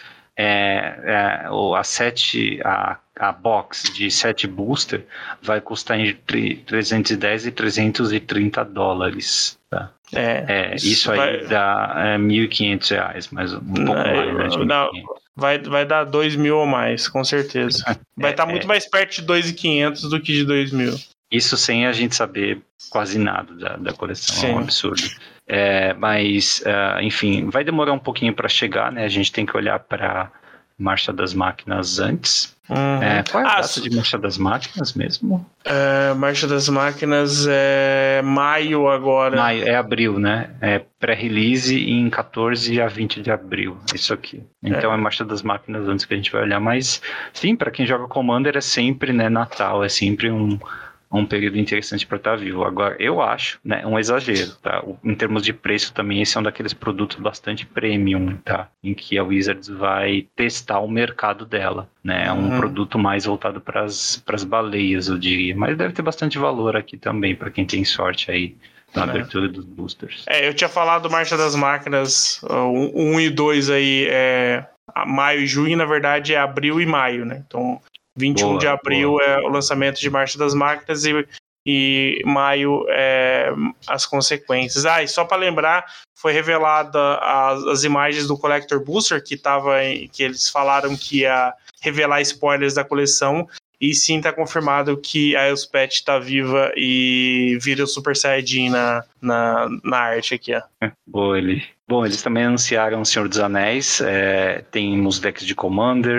A box de 7 booster vai custar entre $310 e $330, tá? Isso aí dá R$1.500, mas um pouco mais, né? Vai dar 2.000 ou mais, com certeza. Vai estar muito mais perto de 2.500 do que de 2.000. Isso sem a gente saber quase nada da coleção. Sim. É um absurdo. Mas, enfim, vai demorar um pouquinho para chegar, né? A gente tem que olhar para Marcha das Máquinas antes. Qual é a data de Marcha das Máquinas mesmo? Marcha das Máquinas é maio agora. Maio, abril, né? Pré-release em 14 a 20 de abril. Isso aqui. Então é Marcha das Máquinas antes que a gente vai olhar. Mas, sim, para quem joga Commander é sempre, né, Natal, é sempre um período interessante para estar vivo. Agora, eu acho, né, um exagero, tá? Em termos de preço também, esse é um daqueles produtos bastante premium, tá? Em que a Wizards vai testar o mercado dela, né? É um produto mais voltado para as baleias, eu diria. Mas deve ter bastante valor aqui também, para quem tem sorte aí na abertura dos boosters. Eu tinha falado Marcha das Máquinas 1 e 2 aí, maio e junho, na verdade é abril e maio, né? Então 21 de abril é o lançamento de Marcha das Máquinas e maio as consequências. E só para lembrar, foi revelada as imagens do Collector Booster que eles falaram que ia revelar spoilers da coleção, e sim, tá confirmado que a Elspeth tá viva e vira o Super Saiyajin na arte aqui, ó. Bom, eles também anunciaram O Senhor dos Anéis, tem uns decks de Commander,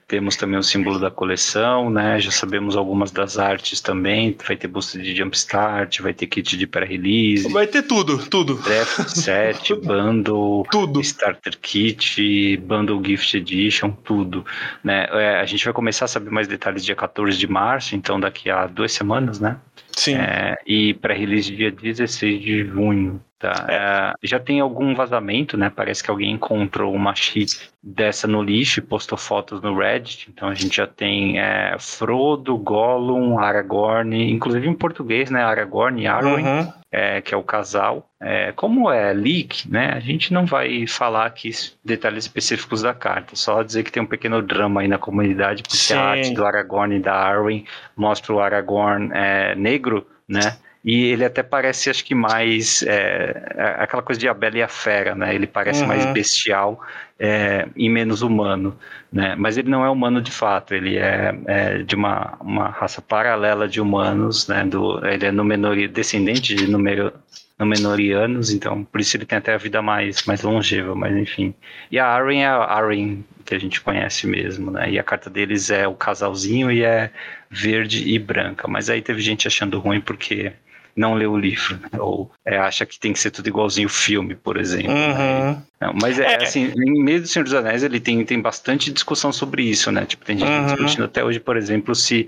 Temos também o símbolo da coleção, né? Já sabemos algumas das artes também. Vai ter booster de Jumpstart, vai ter kit de pré-release. Vai ter tudo. Draft set, bundle, tudo. starter kit, bundle gift edition, tudo. Né? A gente vai começar a saber mais detalhes dia 14 de março, então daqui a 2 semanas, né? Sim. E pré-release dia 16 de junho. Tá? Já tem algum vazamento, né? Parece que alguém encontrou uma sheet dessa no lixo e postou fotos no Reddit. Então a gente já tem Frodo, Gollum, Aragorn, inclusive em português, né? Aragorn e Arwen, que é o casal. Como é leak, né? A gente não vai falar aqui detalhes específicos da carta, só dizer que tem um pequeno drama aí na comunidade, porque Sim. a arte do Aragorn e da Arwen mostra o Aragorn negro, né? E ele até parece, acho que mais aquela coisa de A Bela e a Fera, né? Ele parece mais bestial e menos humano, né? Mas ele não é humano de fato, ele é de uma raça paralela de humanos, né? Ele é descendente de Númenóreanos, então por isso ele tem até a vida mais longeva, mas enfim. E a Arwen é a Arwen que a gente conhece mesmo, né? E a carta deles é o casalzinho e é verde e branca, mas aí teve gente achando ruim porque não leu o livro, né? Ou acha que tem que ser tudo igualzinho o filme, por exemplo. Né? Não, mas assim, em meio do Senhor dos Anéis ele tem bastante discussão sobre isso, né? Tipo, tem gente discutindo até hoje, por exemplo, se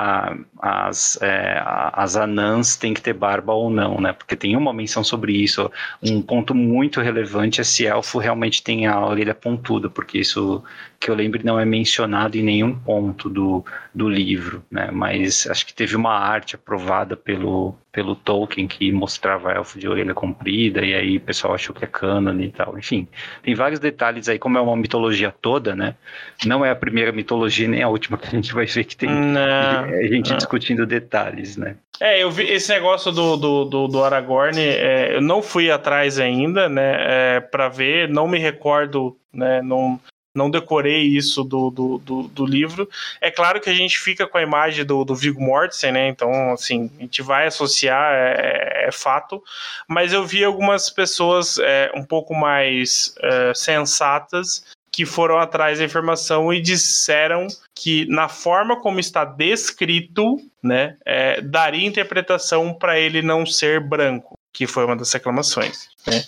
as anãs têm que ter barba ou não, né? Porque tem uma menção sobre isso. Um ponto muito relevante é se elfo realmente tem a orelha pontuda, porque isso, que eu lembre, não é mencionado em nenhum ponto do livro, né? Mas acho que teve uma arte aprovada pelo Tolkien que mostrava elfo de orelha comprida, e aí o pessoal achou que é canon e tal. Enfim, tem vários detalhes aí, como é uma mitologia toda, né? Não é a primeira mitologia nem a última que a gente vai ver que tem gente discutindo detalhes, né? Eu vi esse negócio do Aragorn, eu não fui atrás ainda, né, pra ver, não me recordo, né, não decorei isso do livro. É claro que a gente fica com a imagem do Viggo Mortensen, né? Então, assim, a gente vai associar, é fato. Mas eu vi algumas pessoas um pouco mais sensatas que foram atrás da informação e disseram que, na forma como está descrito, né, daria interpretação para ele não ser branco, que foi uma das reclamações, né?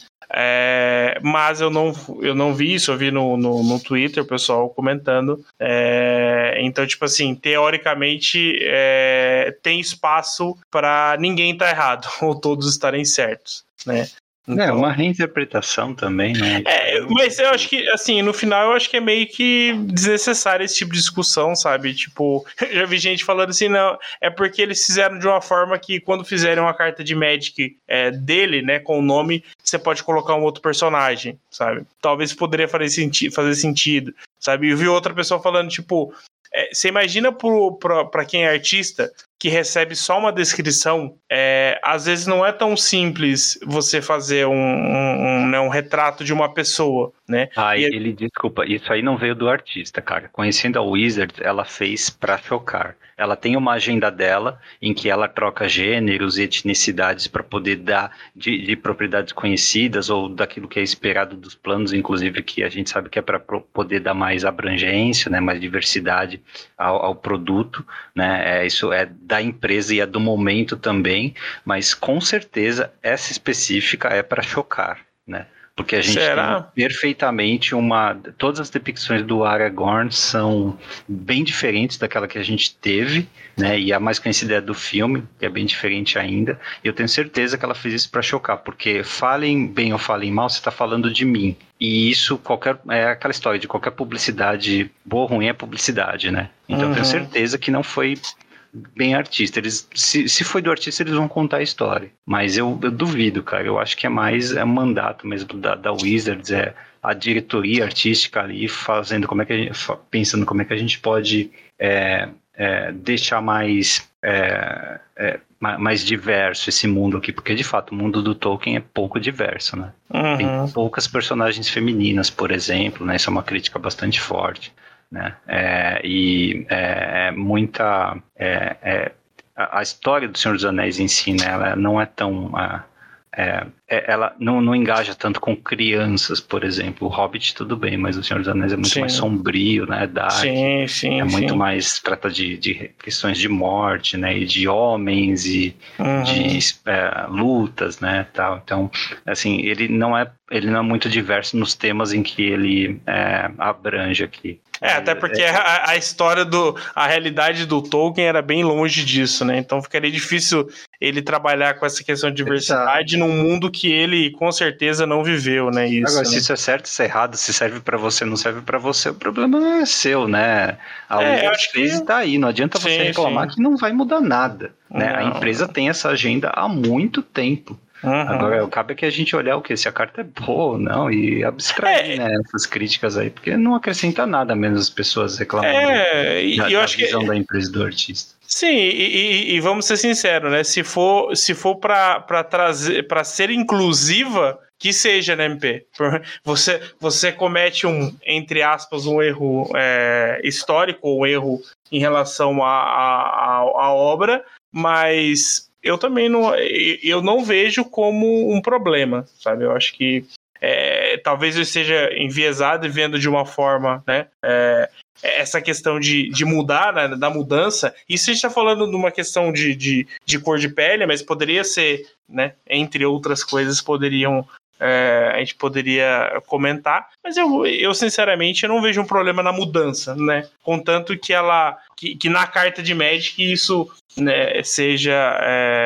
Mas eu não vi isso, eu vi no Twitter o pessoal comentando. Então, tipo assim, teoricamente tem espaço para ninguém estar errado ou todos estarem certos, né? Então, uma reinterpretação também, né? Mas eu acho que, assim, no final eu acho que é meio que desnecessário esse tipo de discussão, sabe? Tipo, eu já vi gente falando assim, não, é porque eles fizeram de uma forma que quando fizerem uma carta de Magic dele, né, com o nome, você pode colocar um outro personagem, sabe? Talvez poderia fazer sentido, sabe? Eu vi outra pessoa falando, tipo, você imagina pra quem é artista que recebe só uma descrição, às vezes não é tão simples você fazer um retrato de uma pessoa, né? Desculpa, isso aí não veio do artista, cara. Conhecendo a Wizard, ela fez pra chocar. Ela tem uma agenda dela em que ela troca gêneros e etnicidades para poder dar de propriedades conhecidas ou daquilo que é esperado dos planos, inclusive que a gente sabe que é para poder dar mais abrangência, né, mais diversidade ao produto, né? Isso é da empresa e é do momento também, mas com certeza essa específica é para chocar, né? Porque a gente tem perfeitamente todas as depicções do Aragorn são bem diferentes daquela que a gente teve, né? E a mais conhecida é do filme, que é bem diferente ainda. E eu tenho certeza que ela fez isso para chocar, porque falem bem ou falem mal, você está falando de mim. E isso, é aquela história de qualquer publicidade, boa ou ruim é publicidade, né? Então eu tenho certeza que não foi bem artista. Se foi do artista, eles vão contar a história. Mas eu duvido, cara. Eu acho que é mais mandato mesmo da Wizards, a diretoria artística ali fazendo pensando como é que a gente pode deixar mais diverso esse mundo aqui, porque de fato o mundo do Tolkien é pouco diverso, né? Tem poucas personagens femininas, por exemplo, né? Isso é uma crítica bastante forte, né? A história do Senhor dos Anéis em si, né? Ela não é tão ela não engaja tanto com crianças, por exemplo. O Hobbit tudo bem, mas o Senhor dos Anéis é muito mais sombrio, né? Dark. Sim, muito mais, trata de questões de morte, né? E de homens e de lutas, né? Tal. Então, assim, ele não é muito diverso nos temas em que ele abrange aqui. Até porque a história a realidade do Tolkien era bem longe disso, né? Então ficaria difícil ele trabalhar com essa questão de diversidade num mundo que ele com certeza não viveu, né? Agora, se isso é certo, se é errado, se serve pra você, não serve pra você, o problema não é seu, né? A Wizards fez e tá aí, não adianta você reclamar que não vai mudar nada, né? A empresa tem essa agenda há muito tempo. Agora, cabe que a gente olhar se a carta é boa ou não e abstrair, né, essas críticas aí, porque não acrescenta nada menos as pessoas reclamando da visão da empresa do artista. Sim, e vamos ser sinceros, né? Se for para trazer, para ser inclusiva, que seja, né, MP? Você comete entre aspas, um erro histórico, um erro em relação à obra, mas eu também não vejo como um problema, sabe? Eu acho que talvez eu esteja enviesado e vendo de uma forma, né? Essa questão de mudar, né, da mudança. Isso a gente está falando de uma questão de cor de pele, mas poderia ser, né? Entre outras coisas, a gente poderia comentar, mas eu sinceramente não vejo um problema na mudança, né? Contanto que na carta de Magic isso, né, seja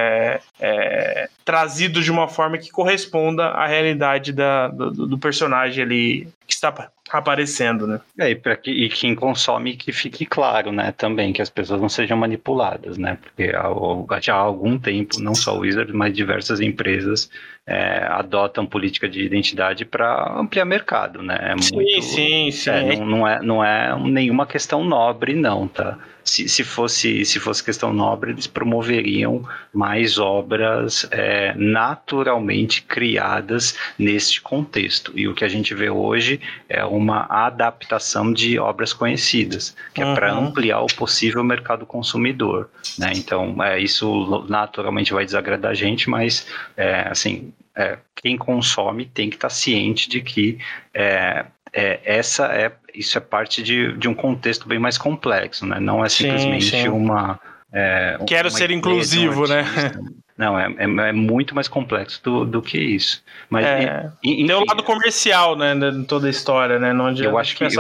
trazido de uma forma que corresponda à realidade do personagem ali que está aparecendo, né? E quem consome, que fique claro, né, também, que as pessoas não sejam manipuladas, né, porque já há algum tempo, não só o Wizard, mas diversas empresas adotam política de identidade para ampliar mercado, né? Sim. Não é nenhuma questão nobre, não, tá? Se fosse questão nobre, eles promoveriam mais obras naturalmente criadas neste contexto. E o que a gente vê hoje é uma adaptação de obras conhecidas, que é para ampliar o possível mercado consumidor, né? Então, isso naturalmente vai desagradar a gente, mas, quem consome tem que estar ciente de que isso é parte de um contexto bem mais complexo, né? Não é simplesmente uma... Quero ser inclusivo, né? Não, é muito mais complexo do que isso. Mas, enfim, tem o lado comercial, né, de toda a história, né? Não adianta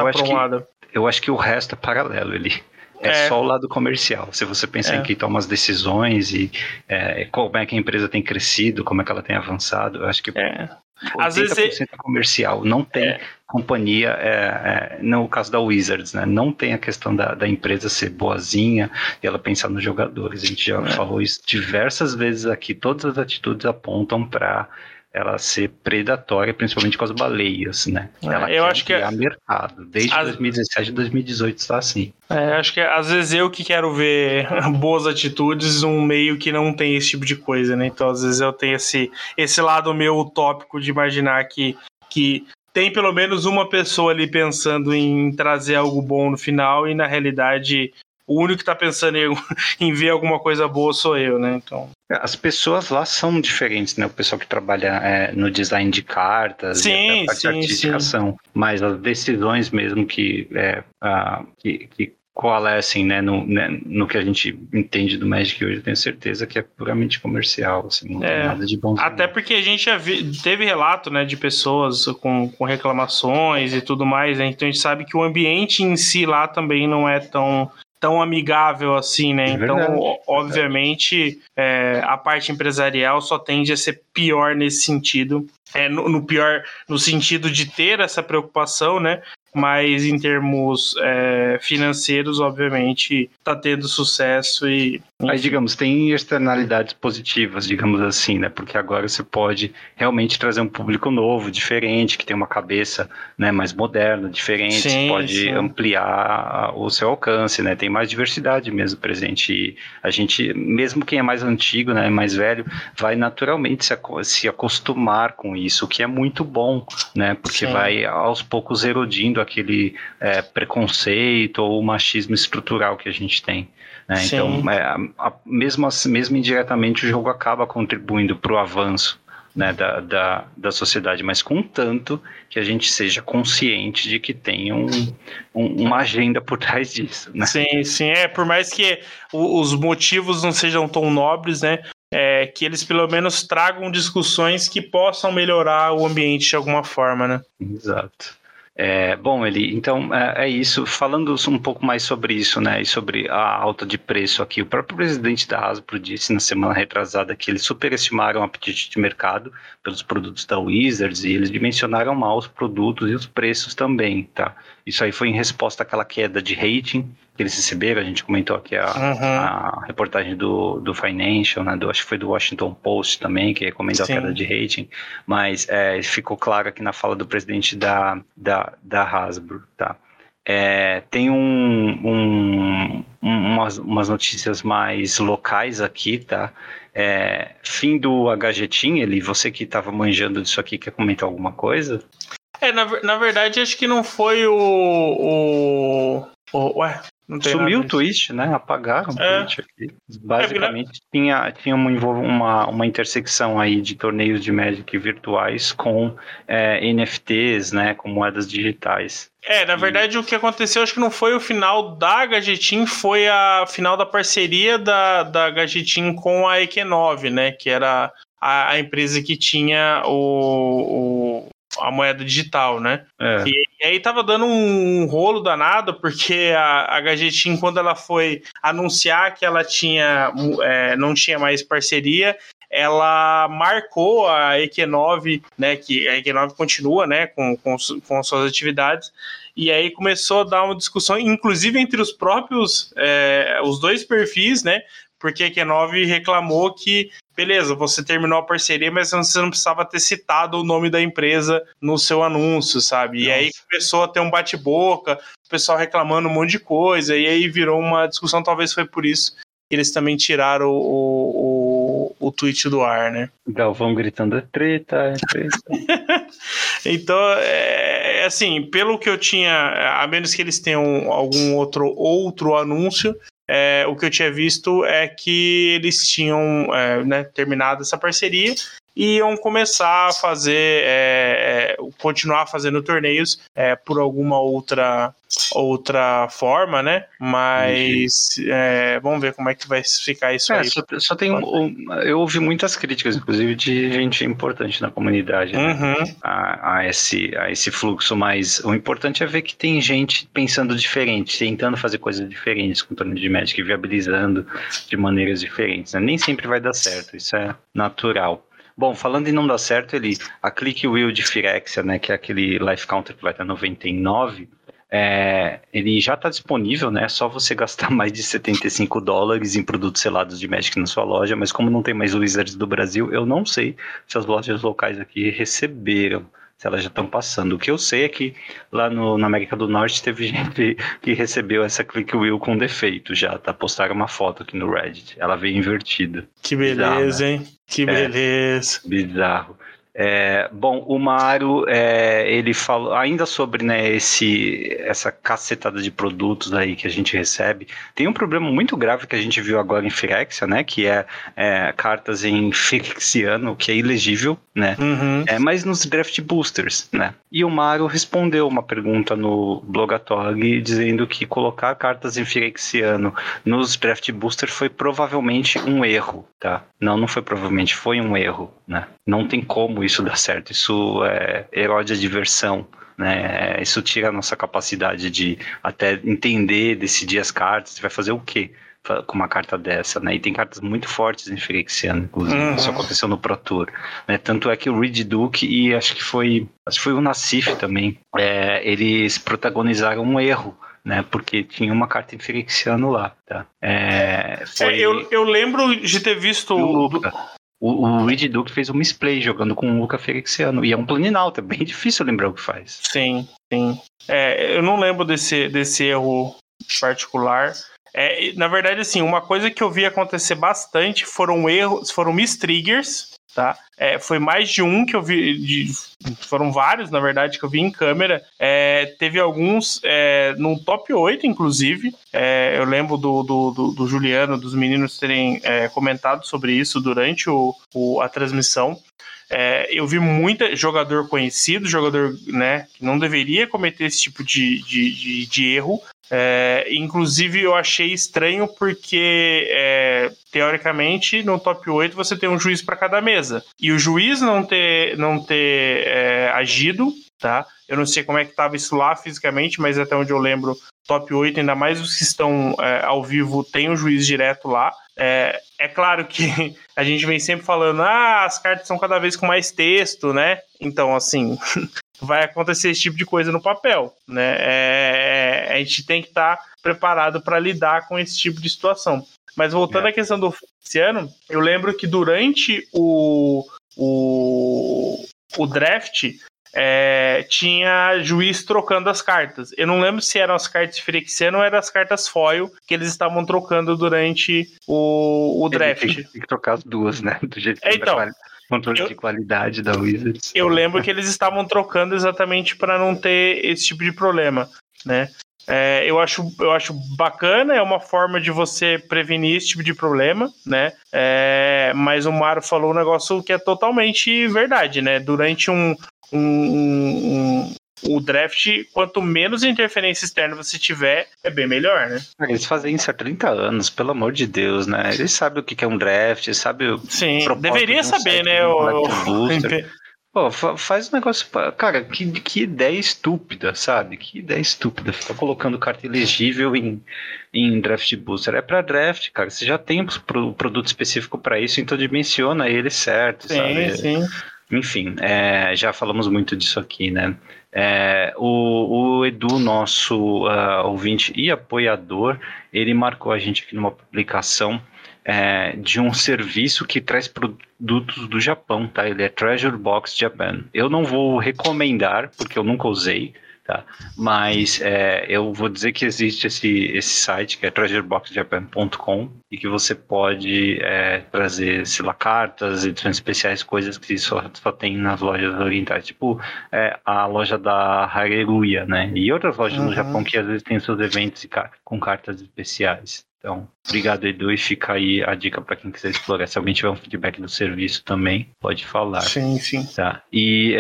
eu acho que o resto é paralelo ali. Só o lado comercial. Se você pensar em quem toma as decisões e como é que a empresa tem crescido, como é que ela tem avançado, eu acho que 80% às vezes é comercial. Não tem companhia, no caso da Wizards, né? Não tem a questão da empresa ser boazinha e ela pensar nos jogadores. A gente já falou isso diversas vezes aqui. Todas as atitudes apontam para ela ser predatória, principalmente com as baleias, né? Ela quer criar mercado. Desde 2017 e 2018 está assim. Acho que às vezes eu que quero ver boas atitudes num meio que não tem esse tipo de coisa, né? Então às vezes eu tenho esse lado meu utópico de imaginar que tem pelo menos uma pessoa ali pensando em trazer algo bom no final e na realidade o único que está pensando em ver alguma coisa boa sou eu, né? Então... As pessoas lá são diferentes, né? O pessoal que trabalha no design de cartas, sim, a artística são, mas as decisões mesmo que coalescem, né, no que a gente entende do Magic hoje, eu tenho certeza que é puramente comercial, assim, não tem nada de bom. Até porque a gente já teve relato, né, de pessoas com reclamações e tudo mais, né? Então a gente sabe que o ambiente em si lá também não é tão amigável assim, né? Então, obviamente, a parte empresarial só tende a ser pior nesse sentido. No sentido de ter essa preocupação, né? Mas em termos financeiros, obviamente, está tendo sucesso e... Mas, digamos, tem externalidades positivas, digamos assim, né? Porque agora você pode realmente trazer um público novo, diferente, que tem uma cabeça, né, mais moderna, diferente, você pode ampliar o seu alcance, né? Tem mais diversidade mesmo presente. E a gente, mesmo quem é mais antigo, né, mais velho, vai naturalmente se acostumar com isso, o que é muito bom, né? Porque vai aos poucos erodindo aquele preconceito ou machismo estrutural que a gente tem, né? Então, mesmo indiretamente, o jogo acaba contribuindo para o avanço, né, da sociedade, mas contanto que a gente seja consciente de que tem uma agenda por trás disso, né? Sim, por mais que os motivos não sejam tão nobres, né, que eles pelo menos tragam discussões que possam melhorar o ambiente de alguma forma, né? Exato. Bom, então é isso. Falando um pouco mais sobre isso, né, e sobre a alta de preço aqui, o próprio presidente da Hasbro disse na semana retrasada que eles superestimaram o apetite de mercado pelos produtos da Wizards e eles dimensionaram mal os produtos e os preços também, tá? Isso aí foi em resposta àquela queda de rating que eles receberam. A gente comentou aqui a reportagem do Financial, né, acho que foi do Washington Post também, que recomendou a queda de rating, mas ficou claro aqui na fala do presidente da Hasbro, tá? Tem umas notícias mais locais aqui, tá? Fim do HG-Team, você que estava manjando disso aqui, quer comentar alguma coisa? Na verdade, acho que não foi ué, não tem sumiu nada. O tweet, né? Apagaram o tweet aqui. Basicamente, tinha uma intersecção aí de torneios de Magic virtuais com NFTs, né? Com moedas digitais. Na verdade, o que aconteceu, acho que não foi o final da HG-Team, foi a final da parceria da HG-Team com a EQ9, né? Que era a empresa que tinha a moeda digital, né? E aí tava dando um rolo danado, porque a HG-Team, quando ela foi anunciar que ela não tinha mais parceria, ela marcou a EQ9, né? Que a EQ9 continua, né? Com suas atividades. E aí começou a dar uma discussão, inclusive entre os próprios, os dois perfis, né? Porque a EQ9 reclamou que, beleza, você terminou a parceria, mas você não precisava ter citado o nome da empresa no seu anúncio, sabe? Nossa. E aí começou a ter um bate-boca, o pessoal reclamando um monte de coisa, e aí virou uma discussão, talvez foi por isso que eles também tiraram o tweet do ar, né? Galvão gritando, é treta. Então, assim, pelo que eu tinha, a menos que eles tenham algum outro anúncio, o que eu tinha visto é que eles tinham terminado essa parceria e iam começar a fazer, continuar fazendo torneios por alguma outra forma, né? Mas vamos ver como é que vai ficar isso aí. Só tem eu ouvi muitas críticas, inclusive de gente importante na comunidade, né? a esse fluxo, mas o importante é ver que tem gente pensando diferente, tentando fazer coisas diferentes com o torneio de Magic, viabilizando de maneiras diferentes, né? Nem sempre vai dar certo, isso é natural. Bom, falando em não dar certo, a Click Wheel de Phyrexia, né, que é aquele Life Counter que vai estar 99, ele já está disponível, né? É só você gastar mais de $75 em produtos selados de Magic na sua loja, mas como não tem mais Wizards do Brasil, eu não sei se as lojas locais aqui receberam, se elas já estão passando. O que eu sei é que lá na América do Norte teve gente que recebeu essa Click Wheel com defeito já, tá? Postaram uma foto aqui no Reddit, ela veio invertida. Que beleza, bizarro, né? Hein? Que beleza. Bizarro. Bom, o Maru, ele falou ainda sobre, né, essa cacetada de produtos aí que a gente recebe. Tem um problema muito grave que a gente viu agora em Phyrexia, né, que é cartas em Phyrexiano, que é ilegível, né, mas nos draft boosters, né. E o Maru respondeu uma pergunta no Blogatog dizendo que colocar cartas em Phyrexiano nos draft boosters foi provavelmente um erro, tá? Não foi provavelmente, foi um erro, né. Não tem como isso dar certo, isso erode a diversão, né? Isso tira a nossa capacidade de até entender, decidir as cartas, você vai fazer o quê com uma carta dessa, né? E tem cartas muito fortes em Phyrexiano, inclusive, isso aconteceu no Pro Tour, né? Tanto é que o Reed Duke e acho que foi o Nassif também, eles protagonizaram um erro, né? Porque tinha uma carta em Phyrexiano lá, tá? Eu lembro de ter visto o Reed Duke fez um misplay jogando com o Luca Phyrexiano, e é um Planinauta, é bem difícil lembrar o que faz. Sim. Eu não lembro desse erro particular. Na verdade, assim, uma coisa que eu vi acontecer bastante foram mistriggers, tá? Foi mais de um que eu vi, foram vários, na verdade, que eu vi em câmera. Teve alguns no top 8, inclusive. Eu lembro do Juliano, dos meninos terem comentado sobre isso durante a transmissão. Eu vi muita jogador conhecido, jogador, né, que não deveria cometer esse tipo de erro. Inclusive eu achei estranho porque teoricamente no top 8 você tem um juiz para cada mesa, e o juiz não ter agido, tá? Eu não sei como é que estava isso lá fisicamente, mas até onde eu lembro, top 8, ainda mais os que estão ao vivo, tem um juiz direto lá. É claro que a gente vem sempre falando, as cartas são cada vez com mais texto, né? Então, assim, vai acontecer esse tipo de coisa no papel, né? A gente tem que estar preparado para lidar com esse tipo de situação. Mas voltando à questão do Feliciano, eu lembro que durante o draft tinha juiz trocando as cartas. Eu não lembro se eram as cartas de Phyrexiano ou eram as cartas foil que eles estavam trocando durante o draft. Tem que trocar as duas, né? Do jeito que controle de qualidade da Wizards. Eu lembro que eles estavam trocando exatamente para não ter esse tipo de problema, né? Eu acho bacana, é uma forma de você prevenir esse tipo de problema, né? Mas o Mário falou um negócio que é totalmente verdade, né? Durante o draft, quanto menos interferência externa você tiver, é bem melhor, né? Eles fazem isso há 30 anos, pelo amor de Deus, né? Eles sabem o que é um draft, sabem o Sim, deveria saber, né? Pô, faz um negócio... Cara, que ideia estúpida, sabe? Que ideia estúpida. Ficar colocando carta elegível em draft booster. É pra draft, cara. Você já tem o produto específico pra isso, então dimensiona ele certo, sabe? Sim. Enfim, já falamos muito disso aqui, né? O Edu, nosso ouvinte e apoiador, ele marcou a gente aqui numa publicação de um serviço que traz produtos do Japão, tá? Ele é Treasure Box Japan. Eu não vou recomendar, porque eu nunca usei, tá? Mas eu vou dizer que existe esse site, que é treasureboxjapan.com, e que você pode trazer, sei lá, cartas, edições especiais, coisas que só tem nas lojas orientais, tipo a loja da Hareruya, né? E outras lojas no Japão que às vezes tem seus eventos com cartas especiais. Então, obrigado, Edu, e fica aí a dica para quem quiser explorar. Se alguém tiver um feedback do serviço também, pode falar. Sim. Tá. E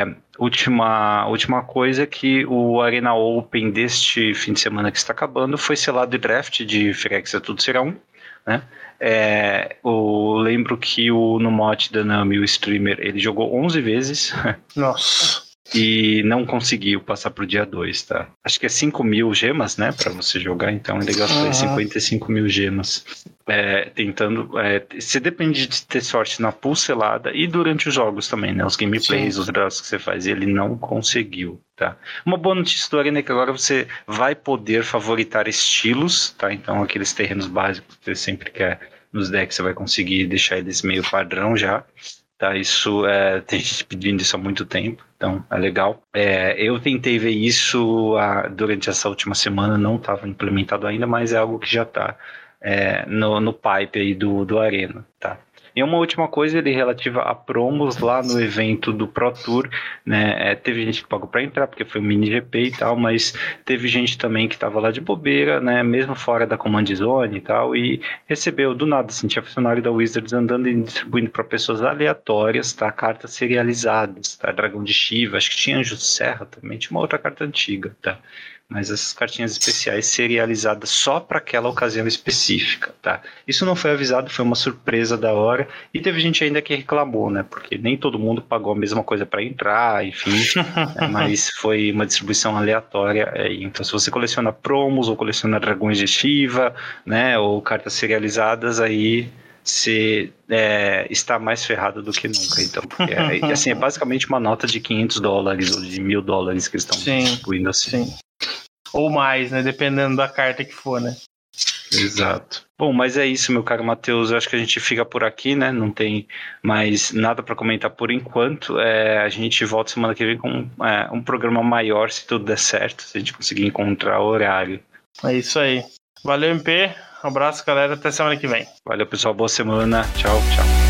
última coisa, que o Arena Open deste fim de semana que está acabando foi selado de draft de Phyrexia Tudo Será Um, né? Eu lembro que no mote da Nami, o streamer, ele jogou 11 vezes. Nossa. E não conseguiu passar pro dia 2, tá? Acho que é 5.000 gemas, né? Pra você jogar, então ele gastou 55.000 gemas. Tentando... você depende de ter sorte na pulselada e durante os jogos também, né? Os gameplays, os draws que você faz, ele não conseguiu, tá? Uma boa notícia do Arena é que agora você vai poder favoritar estilos, tá? Então aqueles terrenos básicos que você sempre quer nos decks, você vai conseguir deixar eles meio padrão já. Tá, isso tem gente pedindo isso há muito tempo, então é legal. Eu tentei ver isso durante essa última semana, não estava implementado ainda, mas é algo que já está no pipe aí do Arena, tá? E uma última coisa, ele relativa a promos lá no evento do Pro Tour, né? Teve gente que pagou para entrar, porque foi um mini GP e tal, mas teve gente também que estava lá de bobeira, né? Mesmo fora da Command Zone e tal, e recebeu do nada, assim, tinha funcionário da Wizards andando e distribuindo para pessoas aleatórias, tá? Cartas serializadas, tá? Dragão de Shiva, acho que tinha Anjo Serra também, tinha uma outra carta antiga, tá? Mas essas cartinhas especiais serializadas só para aquela ocasião específica, tá? Isso não foi avisado, foi uma surpresa da hora, e teve gente ainda que reclamou, né? Porque nem todo mundo pagou a mesma coisa para entrar, enfim, mas foi uma distribuição aleatória. Então, se você coleciona promos ou coleciona dragões de Shiva, né? Ou cartas serializadas, aí você está mais ferrado do que nunca. Então, porque assim, é basicamente uma nota de $500 ou de $1.000 que eles estão distribuindo assim. Sim. Ou mais, né? Dependendo da carta que for, né? Exato. Bom, mas é isso, meu caro Matheus. Eu acho que a gente fica por aqui, né? Não tem mais nada para comentar por enquanto. A gente volta semana que vem com um programa maior, se tudo der certo, se a gente conseguir encontrar o horário. É isso aí. Valeu, MP. Um abraço, galera. Até semana que vem. Valeu, pessoal. Boa semana. Tchau, tchau.